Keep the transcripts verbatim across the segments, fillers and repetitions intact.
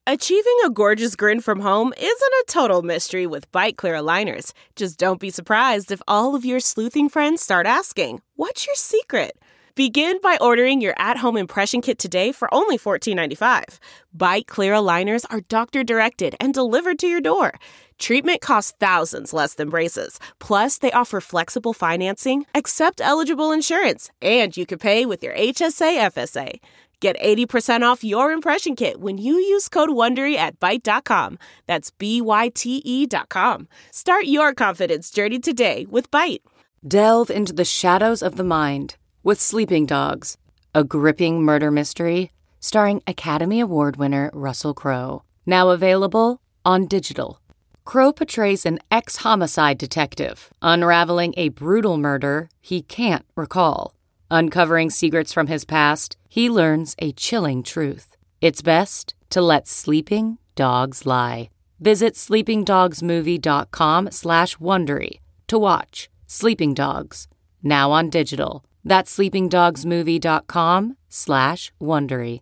Achieving a gorgeous grin from home isn't a total mystery with Byte Clear aligners. Just don't be surprised if all of your sleuthing friends start asking, "What's your secret?" Begin by ordering your at-home impression kit today for only fourteen ninety-five. Byte Clear aligners are doctor-directed and delivered to your door. Treatment costs thousands less than braces. Plus, they offer flexible financing, accept eligible insurance, and you can pay with your H S A F S A. Get eighty percent off your impression kit when you use code WONDERY at byte dot com. That's B Y T E dot com. Start your confidence journey today with Byte. Delve into the shadows of the mind with Sleeping Dogs, a gripping murder mystery starring Academy Award winner Russell Crowe. Now available on digital. Crowe portrays an ex-homicide detective unraveling a brutal murder he can't recall. Uncovering secrets from his past, he learns a chilling truth. It's best to let sleeping dogs lie. Visit sleepingdogsmovie.com slash Wondery to watch Sleeping Dogs, now on digital. That's sleepingdogsmovie.com slash Wondery.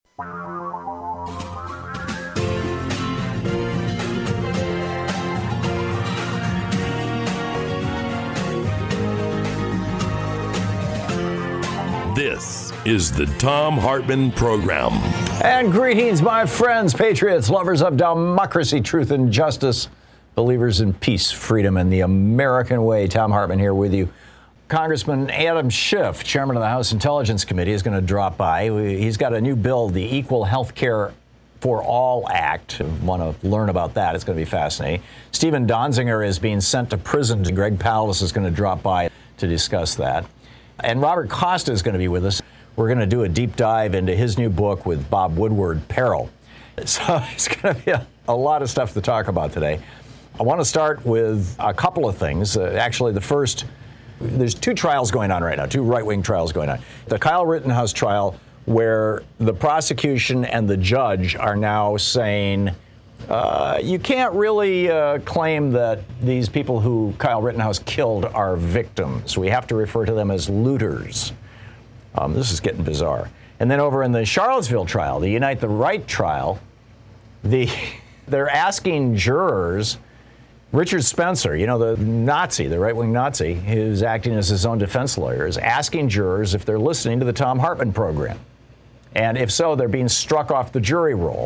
This is the Thom Hartmann Program. And greetings, my friends, patriots, lovers of democracy, truth, and justice, believers in peace, freedom, and the American way. Thom Hartmann here with you. Congressman Adam Schiff, chairman of the House Intelligence Committee, is going to drop by. He's got a new bill, the Equal Health Care for All Act. Want to learn about that? It's going to be fascinating. Stephen Donziger is being sent to prison. Greg Palast is going to drop by to discuss that. And Robert Costa is going to be with us. We're going to do a deep dive into his new book with Bob Woodward, Peril. So it's going to be a, a lot of stuff to talk about today. I want to start with a couple of things. Uh, actually, the first, there's two trials going on right now, two right-wing trials going on. The Kyle Rittenhouse trial, where the prosecution and the judge are now saying, Uh, you can't really uh, claim that these people who Kyle Rittenhouse killed are victims. We have to refer to them as looters. Um, this is getting bizarre. And then over in the Charlottesville trial, the Unite the Right trial, the they're asking jurors, Richard Spencer, you know, the Nazi, the right-wing Nazi, who's acting as his own defense lawyer, is asking jurors if they're listening to the Thom Hartmann program. And if so, they're being struck off the jury roll.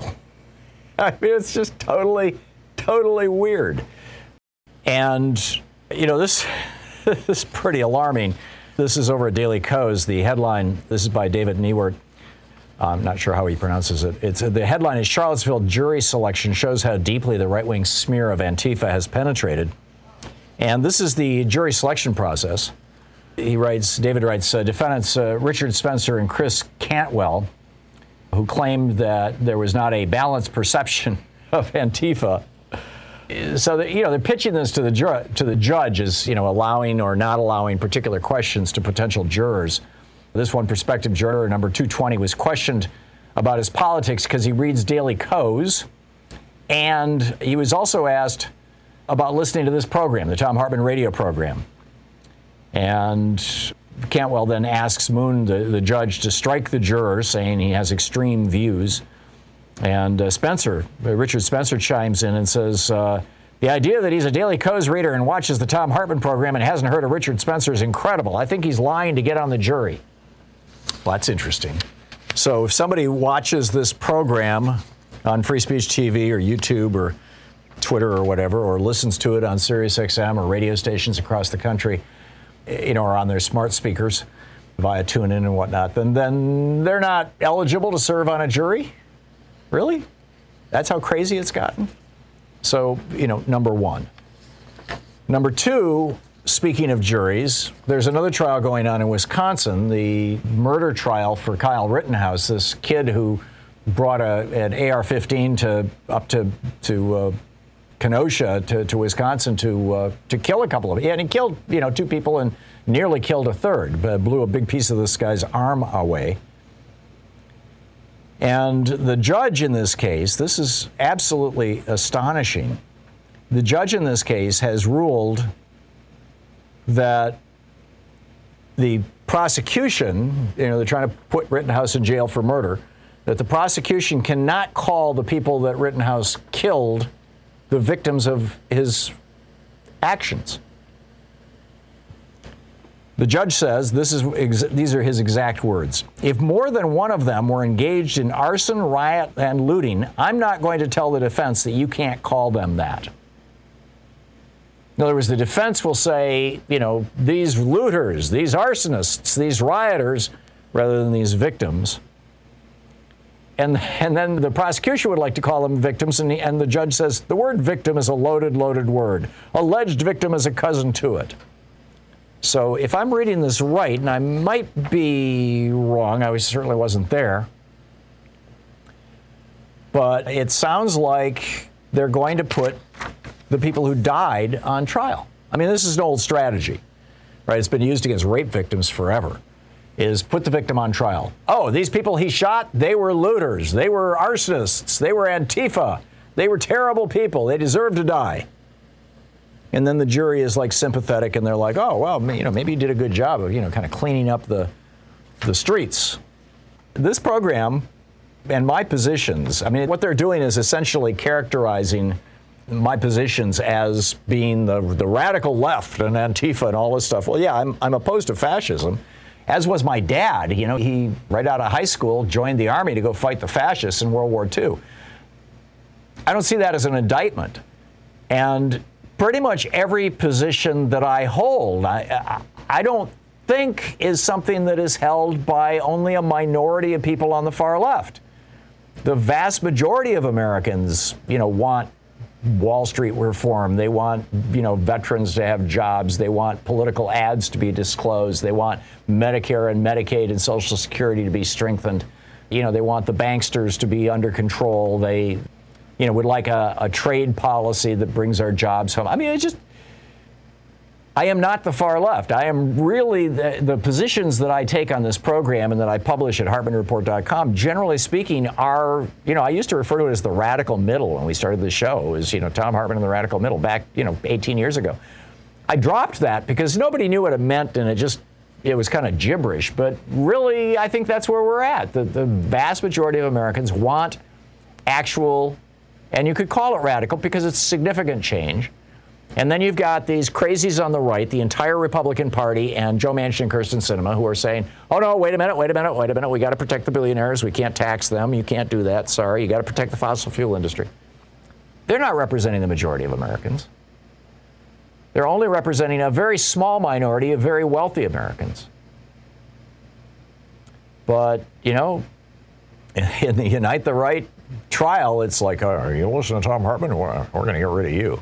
I mean, it's just totally, totally weird. And, you know, this, this is pretty alarming. This is over at Daily Kos. The headline, this is by David Newert. I'm not sure how he pronounces it. It's the headline is Charlottesville jury selection shows how deeply the right-wing smear of Antifa has penetrated. And this is the jury selection process. He writes, David writes, uh, defendants uh, Richard Spencer and Chris Cantwell, who claimed that there was not a balanced perception of Antifa. So, that, you know, they're pitching this to the ju- to the judge as, you know, allowing or not allowing particular questions to potential jurors. This one prospective juror, number two twenty, was questioned about his politics because he reads Daily Kos. And he was also asked about listening to this program, the Thom Hartmann radio program. And Cantwell then asks Moon, the, the judge, to strike the juror, saying he has extreme views. And uh, Spencer, uh, Richard Spencer chimes in and says, uh, the idea that he's a Daily Kos reader and watches the Thom Hartmann program and hasn't heard of Richard Spencer is incredible. I think he's lying to get on the jury. Well, that's interesting. So if somebody watches this program on Free Speech T V or YouTube or Twitter or whatever, or listens to it on Sirius X M or radio stations across the country, you know, or on their smart speakers via TuneIn and whatnot, then then they're not eligible to serve on a jury? Really? That's how crazy it's gotten? So, you know, number one. Number two, speaking of juries, there's another trial going on in Wisconsin, the murder trial for Kyle Rittenhouse, this kid who brought a, an A R fifteen to up to to uh, Kenosha to, to Wisconsin to uh, to kill a couple of yeah, and he killed you know two people and nearly killed a third, but blew a big piece of this guy's arm away. And the judge in this case, this is absolutely astonishing. The judge in this case has ruled that the prosecution, you know, they're trying to put Rittenhouse in jail for murder. that the prosecution cannot call the people that Rittenhouse killed the victims of his actions. The judge says, this is ex- these are his exact words, if more than one of them were engaged in arson, riot, and looting, I'm not going to tell the defense that you can't call them that. In other words, the defense will say, you know, these looters, these arsonists, these rioters, rather than these victims. And, and then the prosecution would like to call them victims, and the, and the judge says, the word victim is a loaded, loaded word. Alleged victim is a cousin to it. So if I'm reading this right, and I might be wrong, I certainly wasn't there, but it sounds like they're going to put the people who died on trial. I mean, this is an old strategy, right? It's been used against rape victims forever, is put the victim on trial. Oh, these people he shot, they were looters, they were arsonists, they were Antifa, they were terrible people, they deserve to die. And then the jury is like sympathetic, and they're like, oh, well, you know, maybe you did a good job of, you know, kind of cleaning up the, the streets. This program and my positions, I mean, what they're doing is essentially characterizing my positions as being the, the radical left and Antifa and all this stuff. Well, yeah, I'm, I'm opposed to fascism, as was my dad. You know, he, right out of high school, joined the army to go fight the fascists in World War Two. I don't see that as an indictment. And pretty much every position that I hold, I, I don't think is something that is held by only a minority of people on the far left. The vast majority of Americans, you know, want Wall Street reform. They want, you know, veterans to have jobs. They want political ads to be disclosed. They want Medicare and Medicaid and Social Security to be strengthened. You know, they want the banksters to be under control. They, you know, would like a, a trade policy that brings our jobs home. I mean, it's just, I am not the far left. I am really, the, the positions that I take on this program and that I publish at Hartman Report dot com, generally speaking, are, you know, I used to refer to it as the radical middle when we started the show. It was, you know, Thom Hartmann in the radical middle back, you know, eighteen years ago. I dropped that because nobody knew what it meant, and it just, it was kind of gibberish. But really, I think that's where we're at. The, the vast majority of Americans want actual, and you could call it radical because it's significant change. And then you've got these crazies on the right, the entire Republican Party, and Joe Manchin and Kyrsten Sinema, who are saying, oh, no, wait a minute, wait a minute, wait a minute. We got to protect the billionaires. We can't tax them. You can't do that. Sorry. You got to protect the fossil fuel industry. They're not representing the majority of Americans. They're only representing a very small minority of very wealthy Americans. But, you know, in the Unite the Right trial, it's like, oh, you listen to Thom Hartmann, we're, we're going to get rid of you.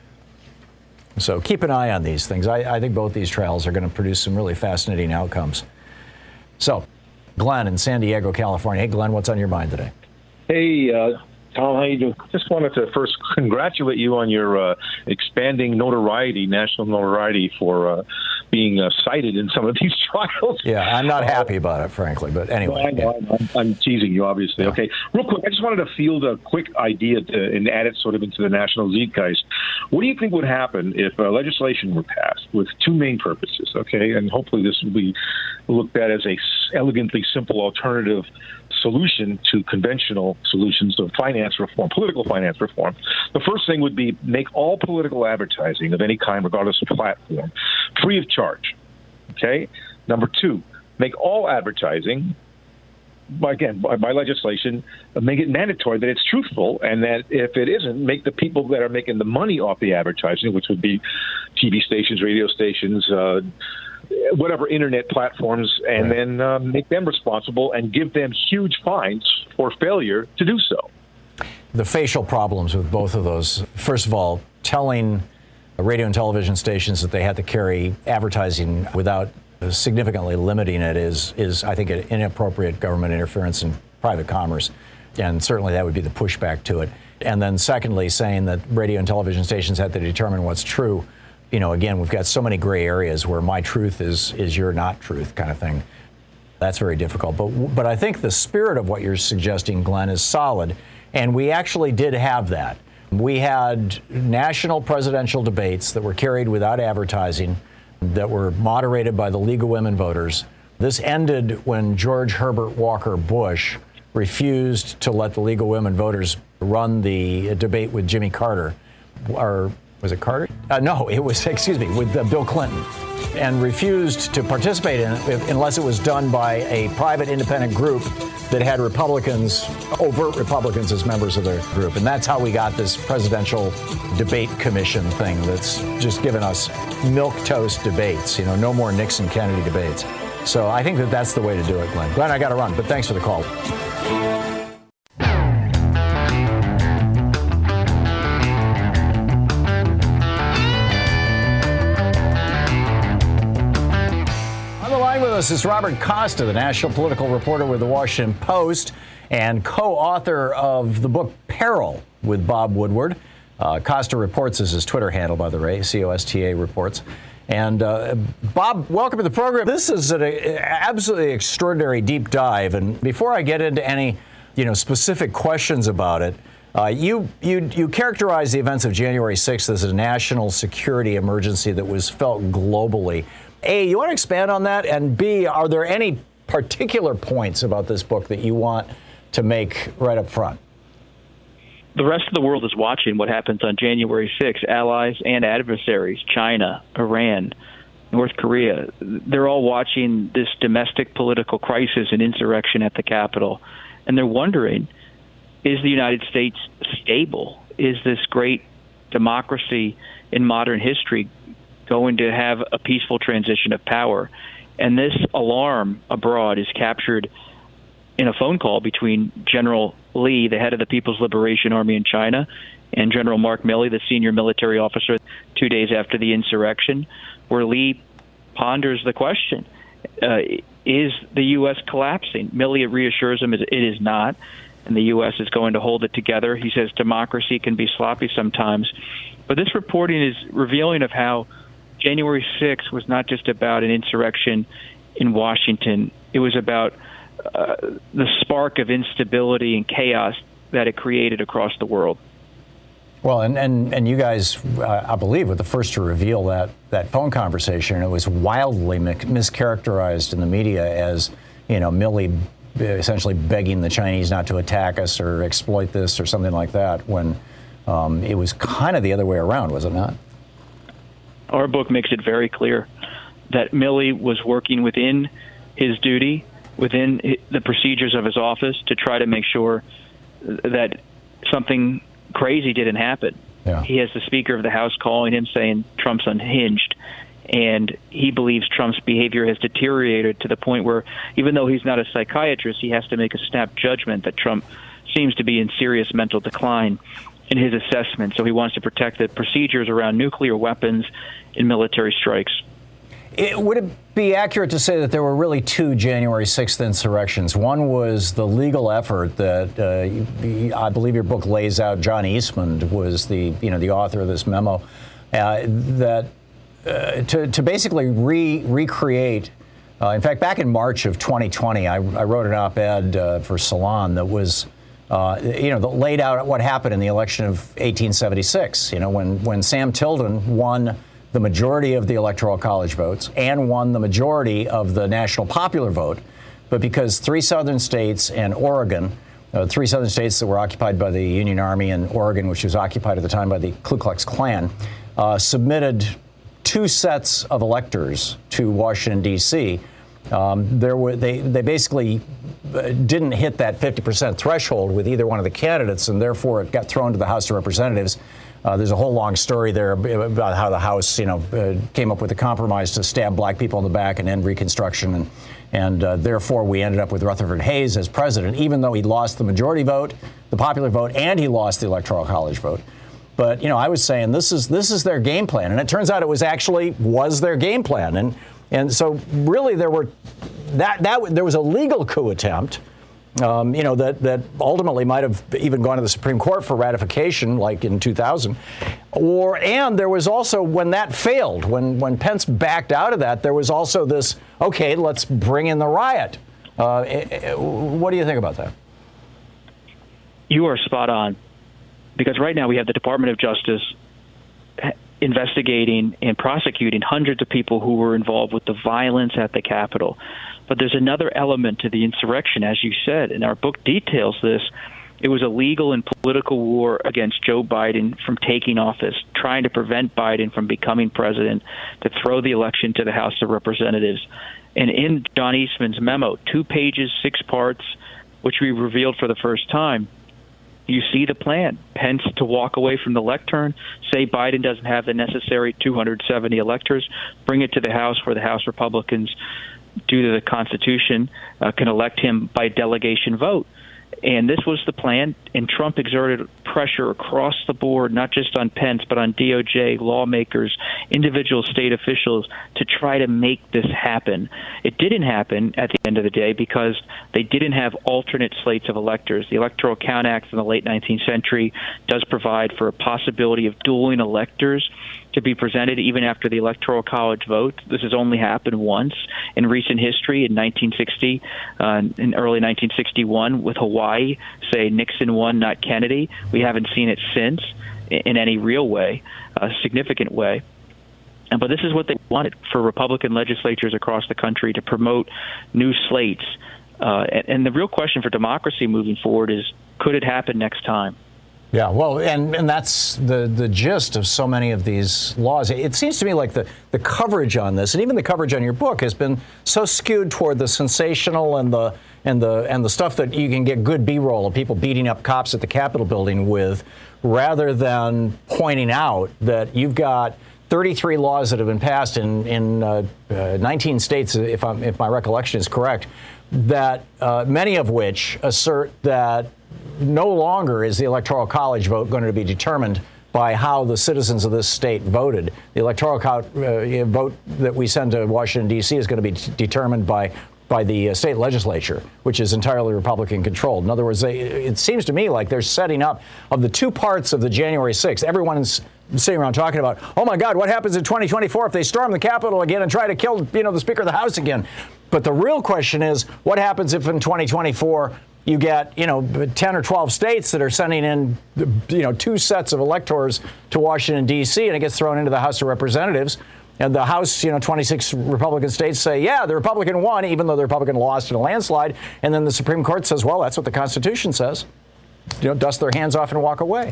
So keep an eye on these things. I, I think both these trials are going to produce some really fascinating outcomes. So, Glenn in San Diego, California. Hey, Glenn, what's on your mind today? Hey, uh, Tom, how you doing? Just wanted to first congratulate you on your uh, expanding notoriety, national notoriety for uh, being uh, cited in some of these trials. Yeah, I'm not happy about it, frankly, but anyway. I know, yeah. I'm, I'm teasing you, obviously. Yeah. Okay, real quick, I just wanted to field a quick idea to, and add it sort of into the national zeitgeist. What do you think would happen if uh, legislation were passed with two main purposes, okay? And hopefully this will be looked at as a elegantly simple alternative solution to conventional solutions of finance reform, political finance reform. The first thing would be make all political advertising of any kind, regardless of platform, free of charge, okay? Number two, make all advertising, again, by, by legislation, make it mandatory that it's truthful, and that if it isn't, make the people that are making the money off the advertising, which would be T V stations, radio stations, uh, whatever internet platforms, and right. then uh, make them responsible and give them huge fines for failure to do so. The facial problems with both of those, first of all, telling radio and television stations that they had to carry advertising without significantly limiting it is, is I think, an inappropriate government interference in private commerce. And certainly that would be the pushback to it. And then secondly, saying that radio and television stations have to determine what's true. You know, again, we've got so many gray areas where my truth is is your not truth kind of thing. That's very difficult. But but I think the spirit of what you're suggesting, Glenn, is solid. And we actually did have that. We had national presidential debates that were carried without advertising, that were moderated by the League of Women Voters. This ended when George Herbert Walker Bush refused to let the League of Women Voters run the debate with Jimmy Carter, or was it Carter? Uh, no, it was, excuse me, with uh, Bill Clinton, and refused to participate in it unless it was done by a private independent group that had Republicans, overt Republicans, as members of their group. And that's how we got this presidential debate commission thing that's just given us milquetoast debates, you know, no more Nixon-Kennedy debates. So I think that that's the way to do it, Glenn. Glenn, I got to run, but thanks for the call. This is Robert Costa, the national political reporter with the Washington Post and co-author of the book Peril with Bob Woodward. Uh, Costa Reports is his Twitter handle, by the way, C O S T A Reports. And uh, Bob, welcome to the program. This is an absolutely extraordinary deep dive. And before I get into any, you know, specific questions about it, uh, you, you, you characterize the events of January sixth as a national security emergency that was felt globally. A, you want to expand on that? And B, are there any particular points about this book that you want to make right up front? The rest of the world is watching what happens on January sixth. Allies and adversaries, China, Iran, North Korea, they're all watching this domestic political crisis and insurrection at the Capitol. And they're wondering, is the United States stable? Is this great democracy in modern history going to have a peaceful transition of power? And this alarm abroad is captured in a phone call between General Lee, the head of the People's Liberation Army in China, and General Mark Milley, the senior military officer, two days after the insurrection, where Lee ponders the question, uh, is the U S collapsing? Milley reassures him it is not, and the U S is going to hold it together. He says democracy can be sloppy sometimes. But this reporting is revealing of how January sixth was not just about an insurrection in Washington. It was about uh, the spark of instability and chaos that it created across the world. Well, and, and, and you guys, uh, I believe, were the first to reveal that, that phone conversation. It was wildly mi- mischaracterized in the media as, you know, Milley essentially begging the Chinese not to attack us or exploit this or something like that, when um, it was kind of the other way around, was it not? Our book makes it very clear that Milley was working within his duty, within the procedures of his office, to try to make sure that something crazy didn't happen. Yeah. He has the Speaker of the House calling him saying Trump's unhinged, and he believes Trump's behavior has deteriorated to the point where, even though he's not a psychiatrist, he has to make a snap judgment that Trump seems to be in serious mental decline in his assessment. So he wants to protect the procedures around nuclear weapons and military strikes. It, would it be accurate to say that there were really two January sixth insurrections? One was the legal effort that uh, I believe your book lays out. John Eastman was the you know the author of this memo uh, that uh, to to basically re recreate. Uh, in fact, back in March of twenty twenty, I, I wrote an op-ed uh, for Salon that was. Uh, you know, that laid out what happened in the election of eighteen seventy-six, you know, when, when Sam Tilden won the majority of the Electoral College votes and won the majority of the national popular vote. But because three southern states and Oregon, uh, three southern states that were occupied by the Union Army, and Oregon, which was occupied at the time by the Ku Klux Klan, uh, submitted two sets of electors to Washington, D C, Um, there were they they basically didn't hit that fifty percent threshold with either one of the candidates, and therefore it got thrown to the House of Representatives. Uh, there's a whole long story there about how the House, you know, uh, came up with a compromise to stab black people in the back and end Reconstruction, and and uh, therefore we ended up with Rutherford Hayes as president, even though he lost the majority vote, the popular vote, and he lost the Electoral College vote. But you know, I was saying this is this is their game plan, and it turns out it was actually was their game plan, and. And so, really, there were that that there was a legal coup attempt, um, you know, that that ultimately might have even gone to the Supreme Court for ratification, like in two thousand. Or and there was also, when that failed, when when Pence backed out of that, there was also this. OK, let's bring in the riot. Uh, what do you think about that? You are spot on, because right now we have the Department of Justice investigating and prosecuting hundreds of people who were involved with the violence at the Capitol. But there's another element to the insurrection, as you said, and our book details this. It was a legal and political war against Joe Biden from taking office, trying to prevent Biden from becoming president, to throw the election to the House of Representatives. And in John Eastman's memo, two pages, six parts, which we revealed for the first time, you see the plan. Pence to walk away from the lectern, say Biden doesn't have the necessary two hundred seventy electors, bring it to the House where the House Republicans, due to the Constitution, uh, can elect him by delegation vote. And this was the plan, and Trump exerted pressure across the board, not just on Pence, but on D O J, lawmakers, individual state officials, to try to make this happen. It didn't happen at the end of the day because they didn't have alternate slates of electors. The Electoral Count Act from the late nineteenth century does provide for a possibility of dueling electors to be presented even after the Electoral College vote. This has only happened once in recent history, in nineteen sixty, uh, in early nineteen sixty-one with Hawaii, say Nixon won, not Kennedy. We haven't seen it since in any real way, a significant way. But this is what they wanted for Republican legislatures across the country, to promote new slates. Uh, and, and the real question for democracy moving forward is, could it happen next time? Yeah, well, and, and that's the, the gist of so many of these laws. It seems to me like the, the coverage on this, and even the coverage on your book, has been so skewed toward the sensational and the and the and the stuff that you can get good B-roll of people beating up cops at the Capitol building with, rather than pointing out that you've got thirty-three laws that have been passed in in uh, uh, nineteen states, if I'm if my recollection is correct, that uh, many of which assert that no longer is the Electoral College vote going to be determined by how the citizens of this state voted. The Electoral co- uh, vote that we send to Washington, D C is going to be t- determined by by the uh, state legislature, which is entirely Republican controlled. In other words, they, it seems to me like they're setting up, of the two parts of the January sixth, everyone's sitting around talking about, oh my God, what happens in twenty twenty-four if they storm the Capitol again and try to kill, you know, the Speaker of the House again? But the real question is, what happens if in twenty twenty-four you get, you know, ten or twelve states that are sending in, you know, two sets of electors to Washington, D C, and it gets thrown into the House of Representatives. And the House, you know, twenty-six Republican states say, yeah, the Republican won, even though the Republican lost in a landslide. And then the Supreme Court says, well, that's what the Constitution says. You know, dust their hands off and walk away.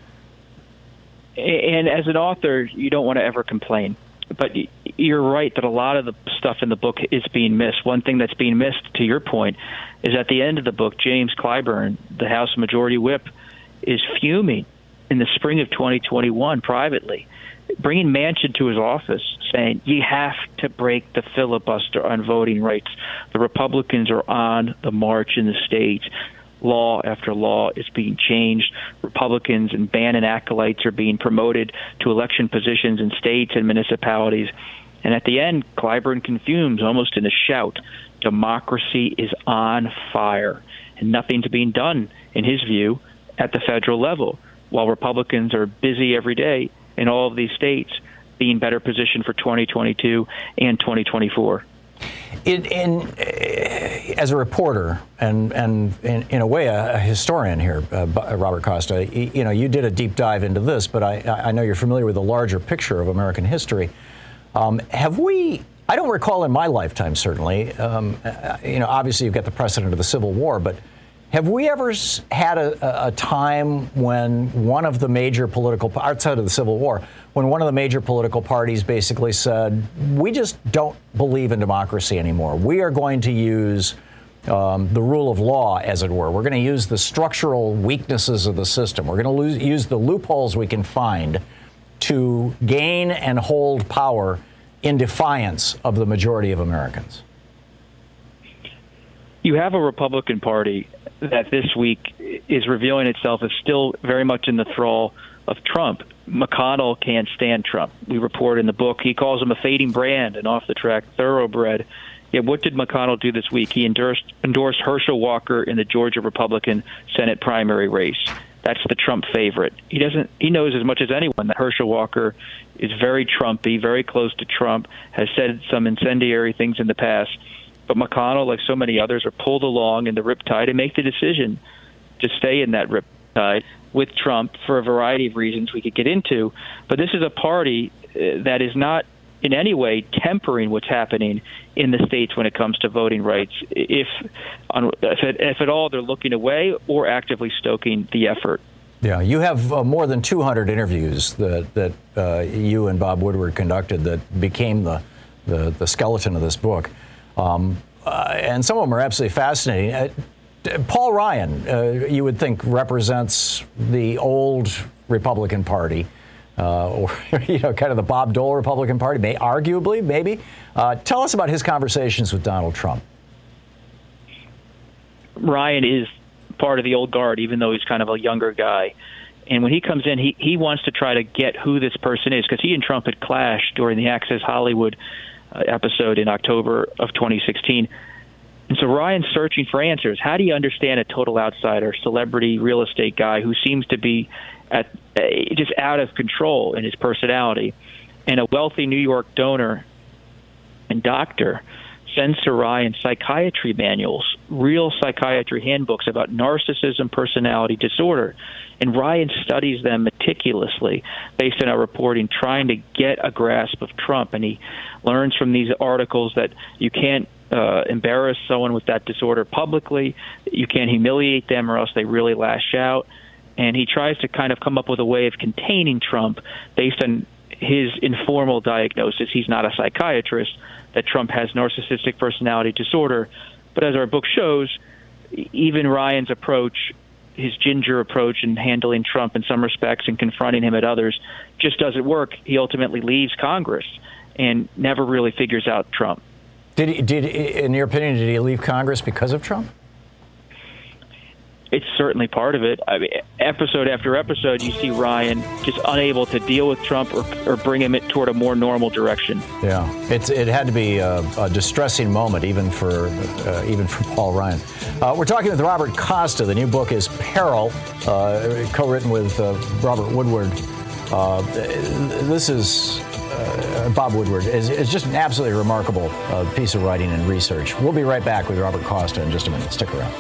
And as an author, you don't want to ever complain. But you're right that a lot of the stuff in the book is being missed. One thing that's being missed, to your point, is at the end of the book, James Clyburn, the House Majority Whip, is fuming in the spring of twenty twenty-one privately, bringing Manchin to his office, saying, you have to break the filibuster on voting rights. The Republicans are on the march in the states. Law after law is being changed. Republicans and Bannon acolytes are being promoted to election positions in states and municipalities. And at the end, Clyburn confumes, almost in a shout, democracy is on fire. And nothing's being done, in his view, at the federal level, while Republicans are busy every day in all of these states being better positioned for twenty twenty-two and twenty twenty-four. In, in, uh, as a reporter and, and in, in a way a, a historian here, uh, Robert Costa, you, you know, you did a deep dive into this, but I, I know you're familiar with the larger picture of American history. Um, have we, I don't recall in my lifetime, certainly, um, uh, you know, obviously you've got the precedent of the Civil War, but have we ever had a, a time when one of the major political, outside of the Civil War, when one of the major political parties basically said, we just don't believe in democracy anymore. We are going to use um, the rule of law, as it were. We're going to use the structural weaknesses of the system. We're going to use the loopholes we can find to gain and hold power in defiance of the majority of Americans. You have a Republican Party that this week is revealing itself as still very much in the thrall of Trump. McConnell can't stand Trump. We report in the book, he calls him a fading brand, an off-the-track thoroughbred. Yet what did McConnell do this week? He endorsed, endorsed Herschel Walker in the Georgia Republican Senate primary race. That's the Trump favorite. He doesn't. He knows as much as anyone that Herschel Walker is very Trumpy, very close to Trump, has said some incendiary things in the past. But McConnell, like so many others, are pulled along in the riptide and make the decision to stay in that riptide. with Trump for a variety of reasons we could get into. But this is a party uh, that is not in any way tempering what's happening in the states when it comes to voting rights, if, on, if, it, if at all they're looking away or actively stoking the effort. Yeah, you have uh, more than two hundred interviews that, that uh, you and Bob Woodward conducted that became the, the, the skeleton of this book. Um, uh, and some of them are absolutely fascinating. Uh, Paul Ryan, uh, you would think, represents the old Republican Party. Uh, or, you know, kind of the Bob Dole Republican Party, may arguably, maybe. Uh, tell us about his conversations with Donald Trump. Ryan is part of the old guard, even though he's kind of a younger guy. And when he comes in, he, he wants to try to get who this person is, because he and Trump had clashed during the Access Hollywood uh, episode in October of twenty sixteen. And so Ryan's searching for answers. How do you understand a total outsider, celebrity real estate guy who seems to be at uh, just out of control in his personality, and a wealthy New York donor and doctor sends to Ryan psychiatry manuals, real psychiatry handbooks about narcissism personality disorder. And Ryan studies them meticulously based on our reporting, trying to get a grasp of Trump. And he learns from these articles that you can't uh, embarrass someone with that disorder publicly. You can't humiliate them or else they really lash out. And he tries to kind of come up with a way of containing Trump based on his informal diagnosis. He's not a psychiatrist, that Trump has narcissistic personality disorder. But as our book shows, even Ryan's approach, his ginger approach in handling Trump in some respects and confronting him at others, just doesn't work. He ultimately leaves Congress and never really figures out Trump. Did he, did in your opinion, did he leave Congress because of Trump? It's certainly part of it. I mean, episode after episode, you see Ryan just unable to deal with Trump or, or bring him toward a more normal direction. Yeah, it's it had to be a, a distressing moment, even for uh, even for Paul Ryan. Uh, we're talking with Robert Costa. The new book is Peril, uh, co-written with uh, Robert Woodward. Uh, this is uh, Bob Woodward. It's, it's just an absolutely remarkable uh, piece of writing and research. We'll be right back with Robert Costa in just a minute. Stick around.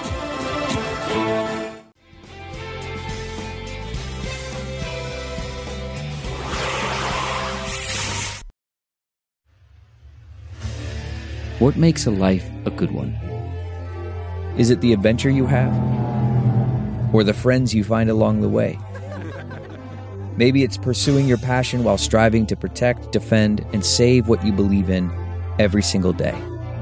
What makes a life a good one? Is it the adventure you have? Or the friends you find along the way? Maybe it's pursuing your passion while striving to protect, defend, and save what you believe in every single day.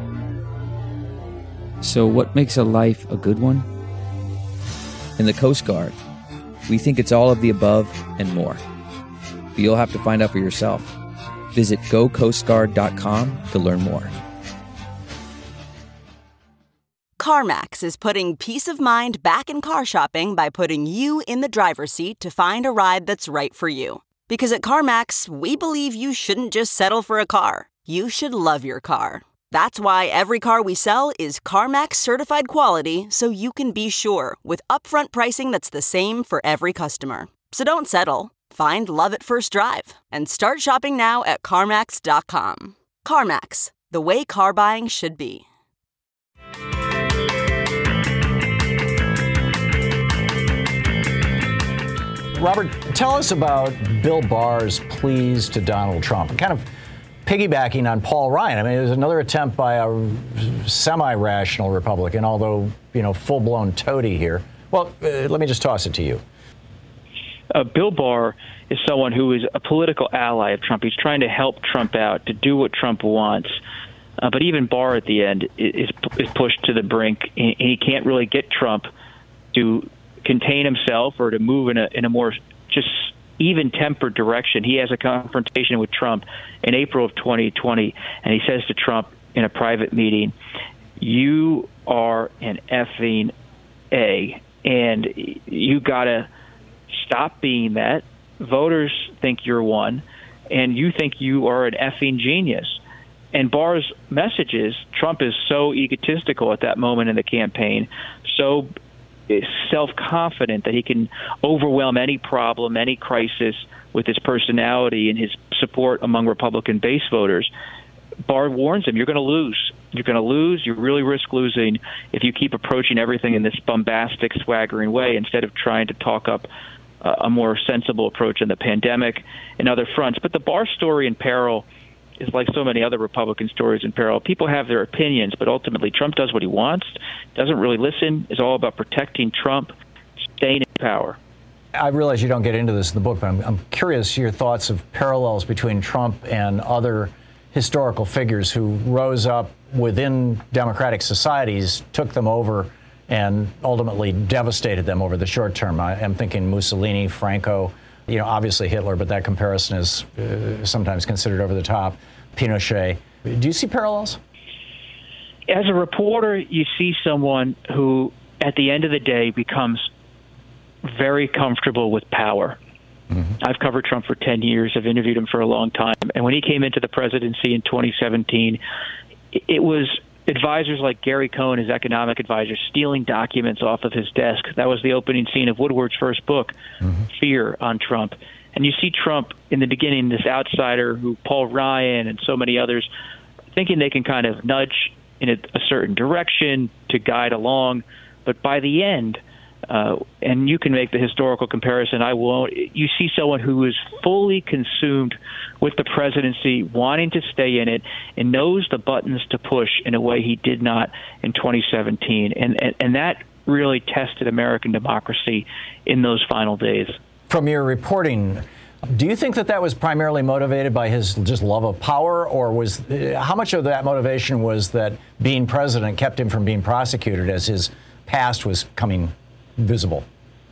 So what makes a life a good one? In the Coast Guard, we think it's all of the above and more. But you'll have to find out for yourself. Visit go coast guard dot com to learn more. CarMax is putting peace of mind back in car shopping by putting you in the driver's seat to find a ride that's right for you. Because at CarMax, we believe you shouldn't just settle for a car. You should love your car. That's why every car we sell is CarMax certified quality, so you can be sure with upfront pricing that's the same for every customer. So don't settle. Find love at first drive and start shopping now at CarMax dot com. CarMax, the way car buying should be. Robert, tell us about Bill Barr's pleas to Donald Trump. Kind of piggybacking on Paul Ryan. I mean, it was another attempt by a semi-rational Republican, although, you know, full-blown toady here. Well, uh, let me just toss it to you. Uh, Bill Barr is someone who is a political ally of Trump. He's trying to help Trump out, to do what Trump wants. Uh, but even Barr at the end is, is pushed to the brink, and he can't really get Trump to contain himself or to move in a in a more just even-tempered direction. He has a confrontation with Trump in April of twenty twenty, and he says to Trump in a private meeting, "You are an effing A, and you got to stop being that. Voters think you're one, and you think you are an effing genius." And Barr's message is Trump is so egotistical at that moment in the campaign, so self-confident that he can overwhelm any problem, any crisis with his personality and his support among Republican base voters. Barr warns him, you're going to lose. You're going to lose. You really risk losing if you keep approaching everything in this bombastic, swaggering way instead of trying to talk up uh, a more sensible approach in the pandemic and other fronts. But the Barr story in peril is like so many other Republican stories in peril. People have their opinions, but ultimately Trump does what he wants, doesn't really listen, is all about protecting Trump, staying in power. I realize you don't get into this in the book, but I'm, I'm curious your thoughts of parallels between Trump and other historical figures who rose up within democratic societies, took them over, and ultimately devastated them over the short term. I am thinking Mussolini, Franco, you know, obviously Hitler, but that comparison is uh, sometimes considered over the top. Pinochet. Do you see parallels? As a reporter, you see someone who, at the end of the day, becomes very comfortable with power. Mm-hmm. I've covered Trump for ten years. I've interviewed him for a long time. And when he came into the presidency in twenty seventeen, it was advisors like Gary Cohn, his economic advisor, stealing documents off of his desk. That was the opening scene of Woodward's first book, mm-hmm. Fear on Trump. And you see Trump in the beginning, this outsider who Paul Ryan and so many others thinking they can kind of nudge in a, a certain direction to guide along. But by the end, uh, and you can make the historical comparison, I won't, you see someone who is fully consumed with the presidency, wanting to stay in it, and knows the buttons to push in a way he did not in twenty seventeen. And, and, and that really tested American democracy in those final days. From your reporting, do you think that that was primarily motivated by his just love of power, or was how much of that motivation was that being president kept him from being prosecuted as his past was coming visible?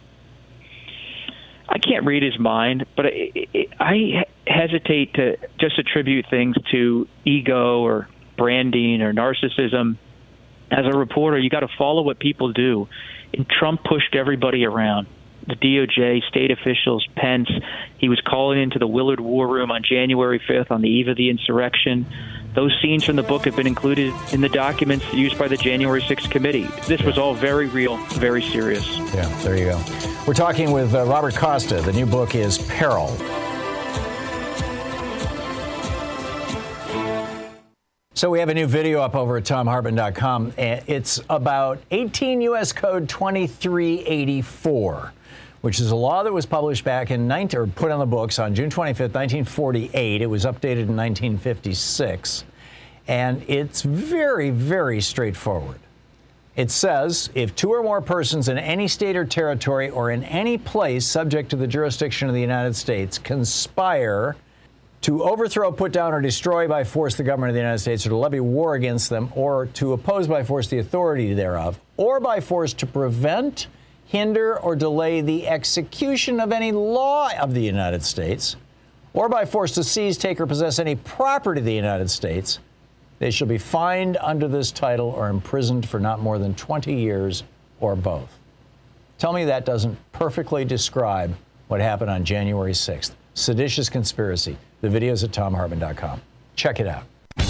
I can't read his mind, but I, I hesitate to just attribute things to ego or branding or narcissism. As a reporter, you got to follow what people do. And Trump pushed everybody around. The D O J, state officials, Pence. He was calling into the Willard War Room on January fifth on the eve of the insurrection. Those scenes from the book have been included in the documents used by the January sixth committee. This was all very real, very serious. Yeah, there you go. We're talking with uh, Robert Costa. The new book is Peril. So we have a new video up over at Thom Hartmann dot com. It's about eighteen U S Code twenty-three eighty-four, which is a law that was published back in nineteen or put on the books on June twenty-fifth, nineteen forty-eight. It was updated in nineteen fifty-six. And it's very, very straightforward. It says, if two or more persons in any state or territory or in any place subject to the jurisdiction of the United States conspire to overthrow, put down, or destroy by force the government of the United States, or to levy war against them, or to oppose by force the authority thereof, or by force to prevent, hinder, or delay the execution of any law of the United States, or by force to seize, take, or possess any property of the United States, they shall be fined under this title or imprisoned for not more than twenty years or both. Tell me that doesn't perfectly describe what happened on January sixth. Seditious conspiracy. The video's at Thom Hartmann dot com. Check it out.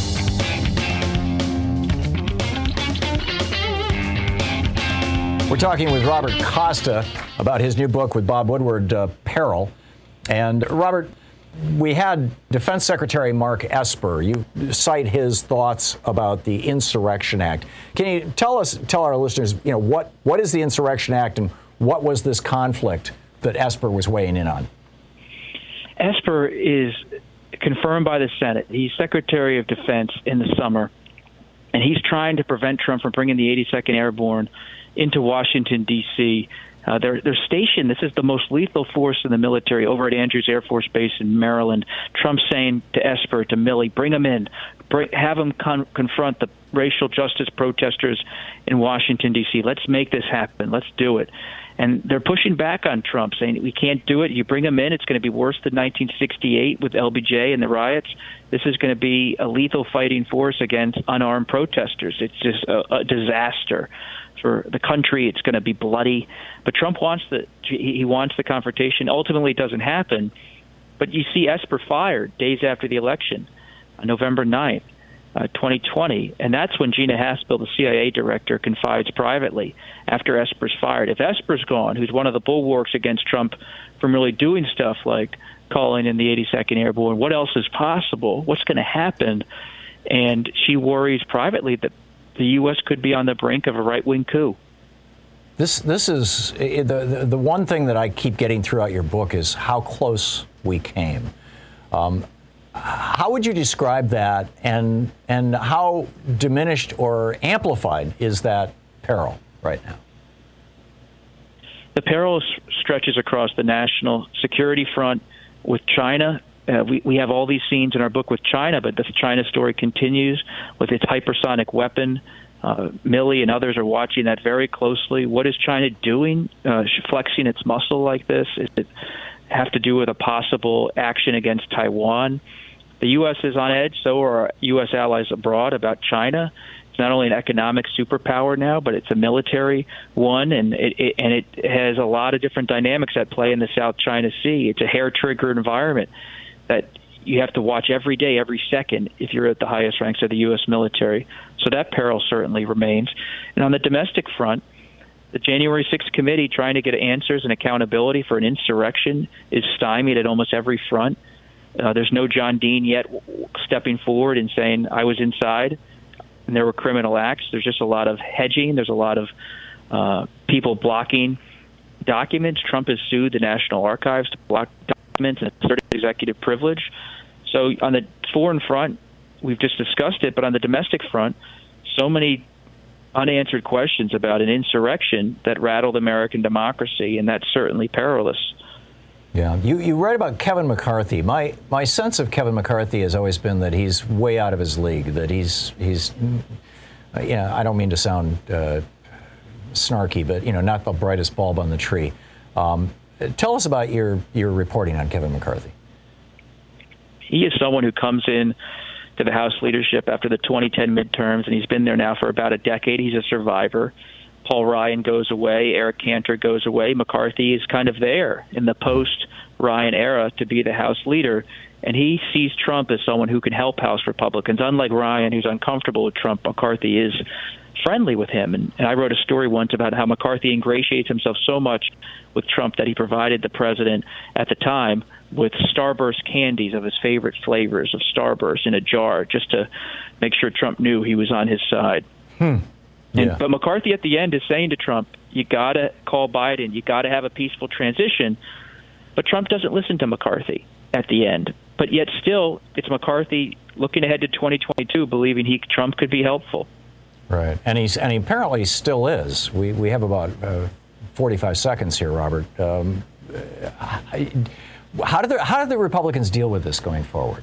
We're talking with Robert Costa about his new book with Bob Woodward, uh, Peril. And Robert, we had Defense Secretary Mark Esper. You cite his thoughts about the Insurrection Act. Can you tell us, tell our listeners, you know, what, what is the Insurrection Act and what was this conflict that Esper was weighing in on? Esper is confirmed by the Senate. He's Secretary of Defense in the summer, and he's trying to prevent Trump from bringing the eighty-second Airborne into Washington, D C Uh, they're, they're stationed. This is the most lethal force in the military over at Andrews Air Force Base in Maryland. Trump's saying to Esper, to Milley, bring them in. Bring, have them con- confront the racial justice protesters in Washington, D C Let's make this happen. Let's do it. And they're pushing back on Trump, saying we can't do it. You bring them in, it's going to be worse than nineteen sixty-eight with L B J and the riots. This is going to be a lethal fighting force against unarmed protesters. It's just a, a disaster for the country. It's going to be bloody. But Trump wants the he wants the confrontation. Ultimately, it doesn't happen. But you see Esper fired days after the election, on November ninth. Uh, twenty twenty, and that's when Gina Haspel, the C I A director, confides privately after Esper's fired. If Esper's gone, who's one of the bulwarks against Trump from really doing stuff like calling in the eighty-second Airborne, what else is possible? What's going to happen? And she worries privately that the U S could be on the brink of a right-wing coup. This this is the, the the one thing that I keep getting throughout your book is how close we came. Um, how would you describe that, and and how diminished or amplified is that peril right now? The peril stretches across the national security front with China. Uh, we, we have all these scenes in our book with China, but the China story continues with its hypersonic weapon. Uh, Milley and others are watching that very closely. What is China doing, uh, flexing its muscle like this? Does it have to do with a possible action against Taiwan? The U S is on edge, so are our U S allies abroad about China. It's not only an economic superpower now, but it's a military one, and it, it and it has a lot of different dynamics at play in the South China Sea. It's a hair-trigger environment that you have to watch every day, every second, if you're at the highest ranks of the U S military. So that peril certainly remains. And on the domestic front, the January sixth committee trying to get answers and accountability for an insurrection is stymied at almost every front. Uh, there's no John Dean yet stepping forward and saying, I was inside and there were criminal acts. There's just a lot of hedging. There's a lot of uh, people blocking documents. Trump has sued the National Archives to block documents and asserted executive privilege. So on the foreign front, we've just discussed it, but on the domestic front, so many unanswered questions about an insurrection that rattled American democracy, and that's certainly perilous. Yeah, you, you write about Kevin McCarthy. My my sense of Kevin McCarthy has always been that he's way out of his league, that he's, he's uh, you know, I don't mean to sound uh, snarky, but, you know, not the brightest bulb on the tree. Um, tell us about your, your reporting on Kevin McCarthy. He is someone who comes in to the House leadership after the twenty ten midterms, and he's been there now for about a decade. He's a survivor. Paul Ryan goes away. Eric Cantor goes away. McCarthy is kind of there in the post-Ryan era to be the House leader, and he sees Trump as someone who can help House Republicans. Unlike Ryan, who's uncomfortable with Trump, McCarthy is friendly with him. And, and I wrote a story once about how McCarthy ingratiates himself so much with Trump that he provided the president at the time with Starburst candies of his favorite flavors of Starburst in a jar just to make sure Trump knew he was on his side. Hmm. Yeah. And, but McCarthy at the end is saying to Trump, you got to call Biden, you got to have a peaceful transition. But Trump doesn't listen to McCarthy at the end. But yet still, it's McCarthy looking ahead to twenty twenty-two, believing he Trump could be helpful. Right, and he's and he apparently still is. We we have about uh, forty-five seconds here, Robert. Um, I, how do the how do the Republicans deal with this going forward?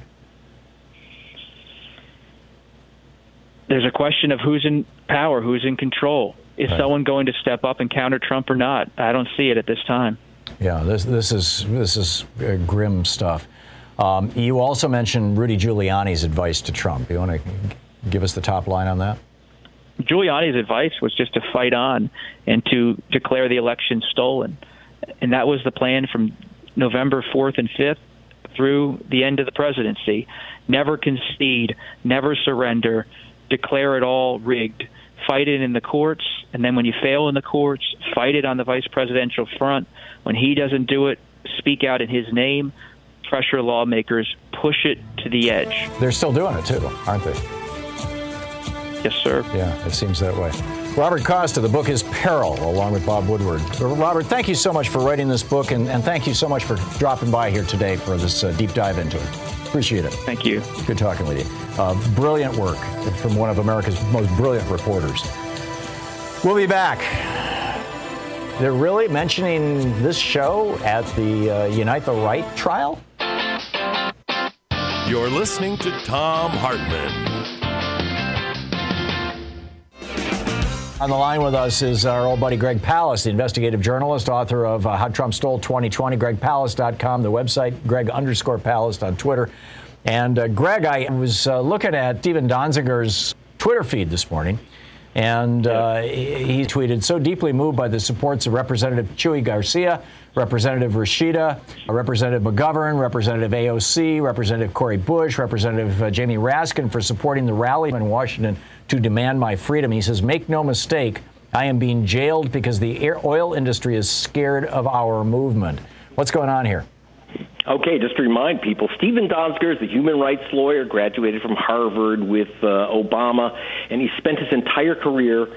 There's a question of who's in power, who's in control. Is right. someone going to step up and counter Trump or not? I don't see it at this time. Yeah, this this is this is uh, grim stuff. Um, you also mentioned Rudy Giuliani's advice to Trump. You want to give us the top line on that? Giuliani's advice was just to fight on and to declare the election stolen. And that was the plan from November fourth and fifth through the end of the presidency. Never concede, never surrender, declare it all rigged. Fight it in the courts, and then when you fail in the courts, fight it on the vice presidential front. When he doesn't do it, speak out in his name, pressure lawmakers, push it to the edge. They're still doing it, too, aren't they? Yes, sir. Yeah, it seems that way. Robert Costa, the book is Peril, along with Bob Woodward. Robert, thank you so much for writing this book, and, and thank you so much for dropping by here today for this uh, deep dive into it. Appreciate it. Thank you. Good talking with you. Uh, brilliant work from one of America's most brilliant reporters. We'll be back. They're really mentioning this show at the uh, Unite the Right trial? You're listening to Thom Hartmann. On the line with us is our old buddy Greg Palast, the investigative journalist, author of uh, How Trump Stole twenty twenty, greg palast dot com, the website, Greg underscore Palast on Twitter. And uh, Greg, I was uh, looking at Steven Donziger's Twitter feed this morning, and uh, he tweeted, so deeply moved by the supports of Representative Chuy Garcia, Representative Rashida, Representative McGovern, Representative A O C, Representative Cori Bush, Representative uh, Jamie Raskin for supporting the rally in Washington to demand my freedom. He says, make no mistake, I am being jailed because the air oil industry is scared of our movement. What's going on here? Okay, just to remind people, Steven Donziger is a human rights lawyer, graduated from Harvard with uh, Obama, and he spent his entire career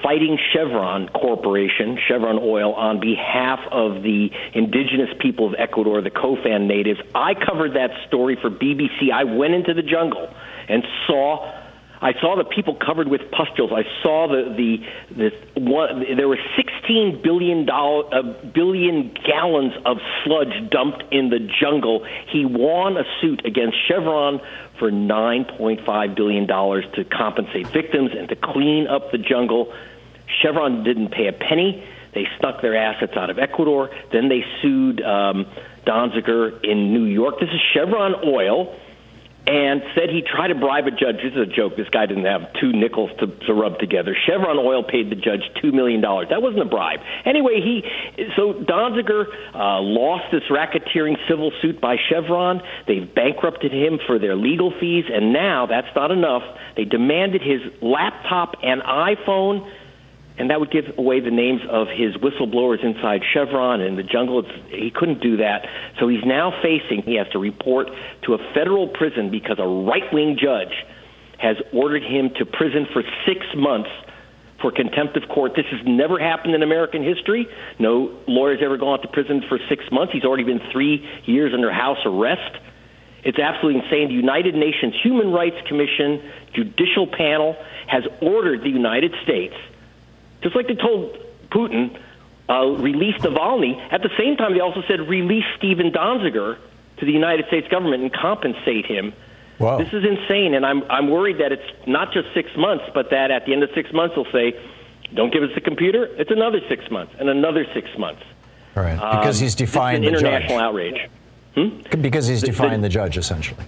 fighting Chevron Corporation, Chevron Oil, on behalf of the indigenous people of Ecuador, the Kofan natives. I covered that story for B B C. I went into the jungle and saw I saw the people covered with pustules. I saw the the, the one. There were sixteen billion dollar, uh, billion gallons of sludge dumped in the jungle. He won a suit against Chevron for nine point five billion dollars to compensate victims and to clean up the jungle. Chevron didn't pay a penny. They snuck their assets out of Ecuador. Then they sued um, Donziger in New York. This is Chevron Oil, and said he tried to bribe a judge. This is a joke. This guy didn't have two nickels to, to rub together. Chevron Oil paid the judge two million dollars. That wasn't a bribe. Anyway, he so Donziger uh, lost this racketeering civil suit by Chevron. They've bankrupted him for their legal fees, and now that's not enough. They demanded his laptop and iPhone, and that would give away the names of his whistleblowers inside Chevron and the jungle. It's, he couldn't do that. So he's now facing, he has to report to a federal prison because a right-wing judge has ordered him to prison for six months for contempt of court. This has never happened in American history. No lawyer's ever gone to prison for six months. He's already been three years under house arrest. It's absolutely insane. The United Nations Human Rights Commission judicial panel has ordered the United States, just like they told Putin, uh, release Navalny. At the same time, they also said release Stephen Donziger to the United States government and compensate him. Wow. This is insane, and I'm I'm worried that it's not just six months, but that at the end of six months they'll say, don't give us the computer, it's another six months, and another six months. All right, because um, he's defying the judge. International outrage. Hmm? Because he's the, defying the, the judge, essentially.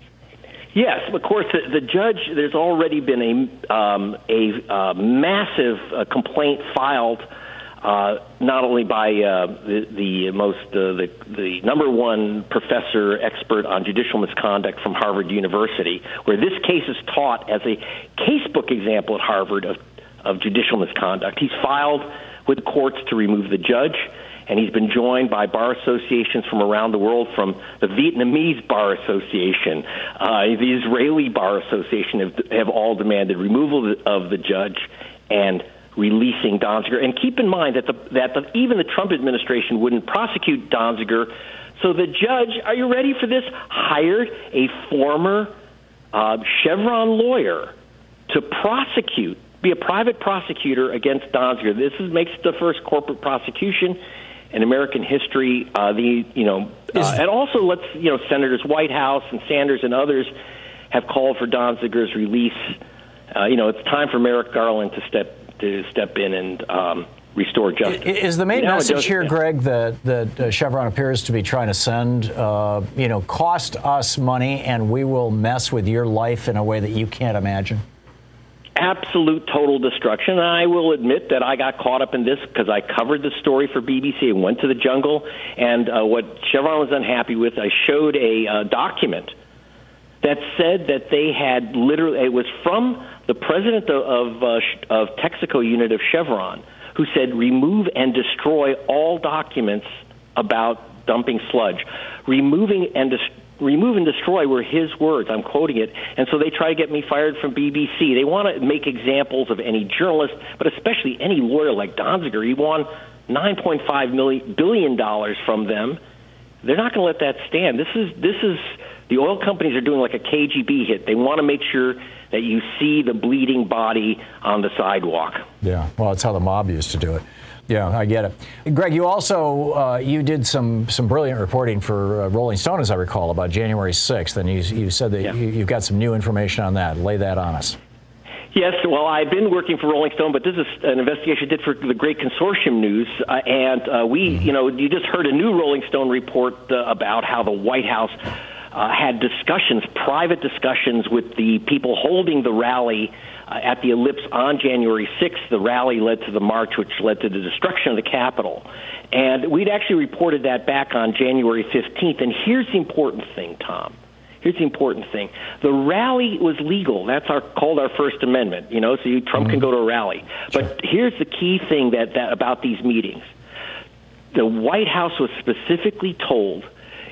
Yes, of course. The, the judge. There's already been a um, a uh, massive uh, complaint filed, uh, not only by uh, the, the most uh, the the number one professor expert on judicial misconduct from Harvard University, where this case is taught as a casebook example at Harvard of of judicial misconduct. He's filed with courts to remove the judge. And he's been joined by bar associations from around the world, from the Vietnamese Bar Association, uh, the Israeli Bar Association have, have all demanded removal of the judge and releasing Donziger. And keep in mind that the, that the, even the Trump administration wouldn't prosecute Donziger. So the judge, are you ready for this, hired a former uh, Chevron lawyer to prosecute, be a private prosecutor against Donziger. This is, makes it the first corporate prosecution in American history. Uh, the you know, uh, and also let's you know, Senators Whitehouse and Sanders and others have called for Donziger's release. Uh, you know, it's time for Merrick Garland to step to step in and um, restore justice. Is the main you know, message here, Greg, that that uh, Chevron appears to be trying to send? Uh, you know, cost us money, and we will mess with your life in a way that you can't imagine? Absolute total destruction. And I will admit that I got caught up in this because I covered the story for B B C and went to the jungle. And uh, what Chevron was unhappy with, I showed a uh, document that said that they had literally, it was from the president of, of, uh, of Texaco unit of Chevron, who said remove and destroy all documents about dumping sludge. Removing and destroy. Remove and destroy were his words. I'm quoting it. And so they try to get me fired from B B C. They want to make examples of any journalist, but especially any lawyer like Donziger. He won nine point five billion dollars from them. They're not going to let that stand. This is this is the oil companies are doing like a K G B hit. They want to make sure that you see the bleeding body on the sidewalk. Yeah, well, it's how the mob used to do it. Yeah, I get it. Greg, you also uh, you did some some brilliant reporting for uh, Rolling Stone, as I recall, about January sixth, and you, you said that yeah. you, you've got some new information on that. Lay that on us. Yes, well, I've been working for Rolling Stone, but this is an investigation I did for the Great Consortium News, uh, and uh, we, mm-hmm. you know, you just heard a new Rolling Stone report uh, about how the White House uh, had discussions, private discussions with the people holding the rally uh, at the Ellipse on January sixth. The rally led to the march, which led to the destruction of the Capitol. And we'd actually reported that back on January fifteenth. And here's the important thing, Tom. Here's the important thing. The rally was legal. That's our called our First Amendment, you know, so you, Trump mm-hmm. can go to a rally. Sure. But here's the key thing that, that about these meetings. The White House was specifically told,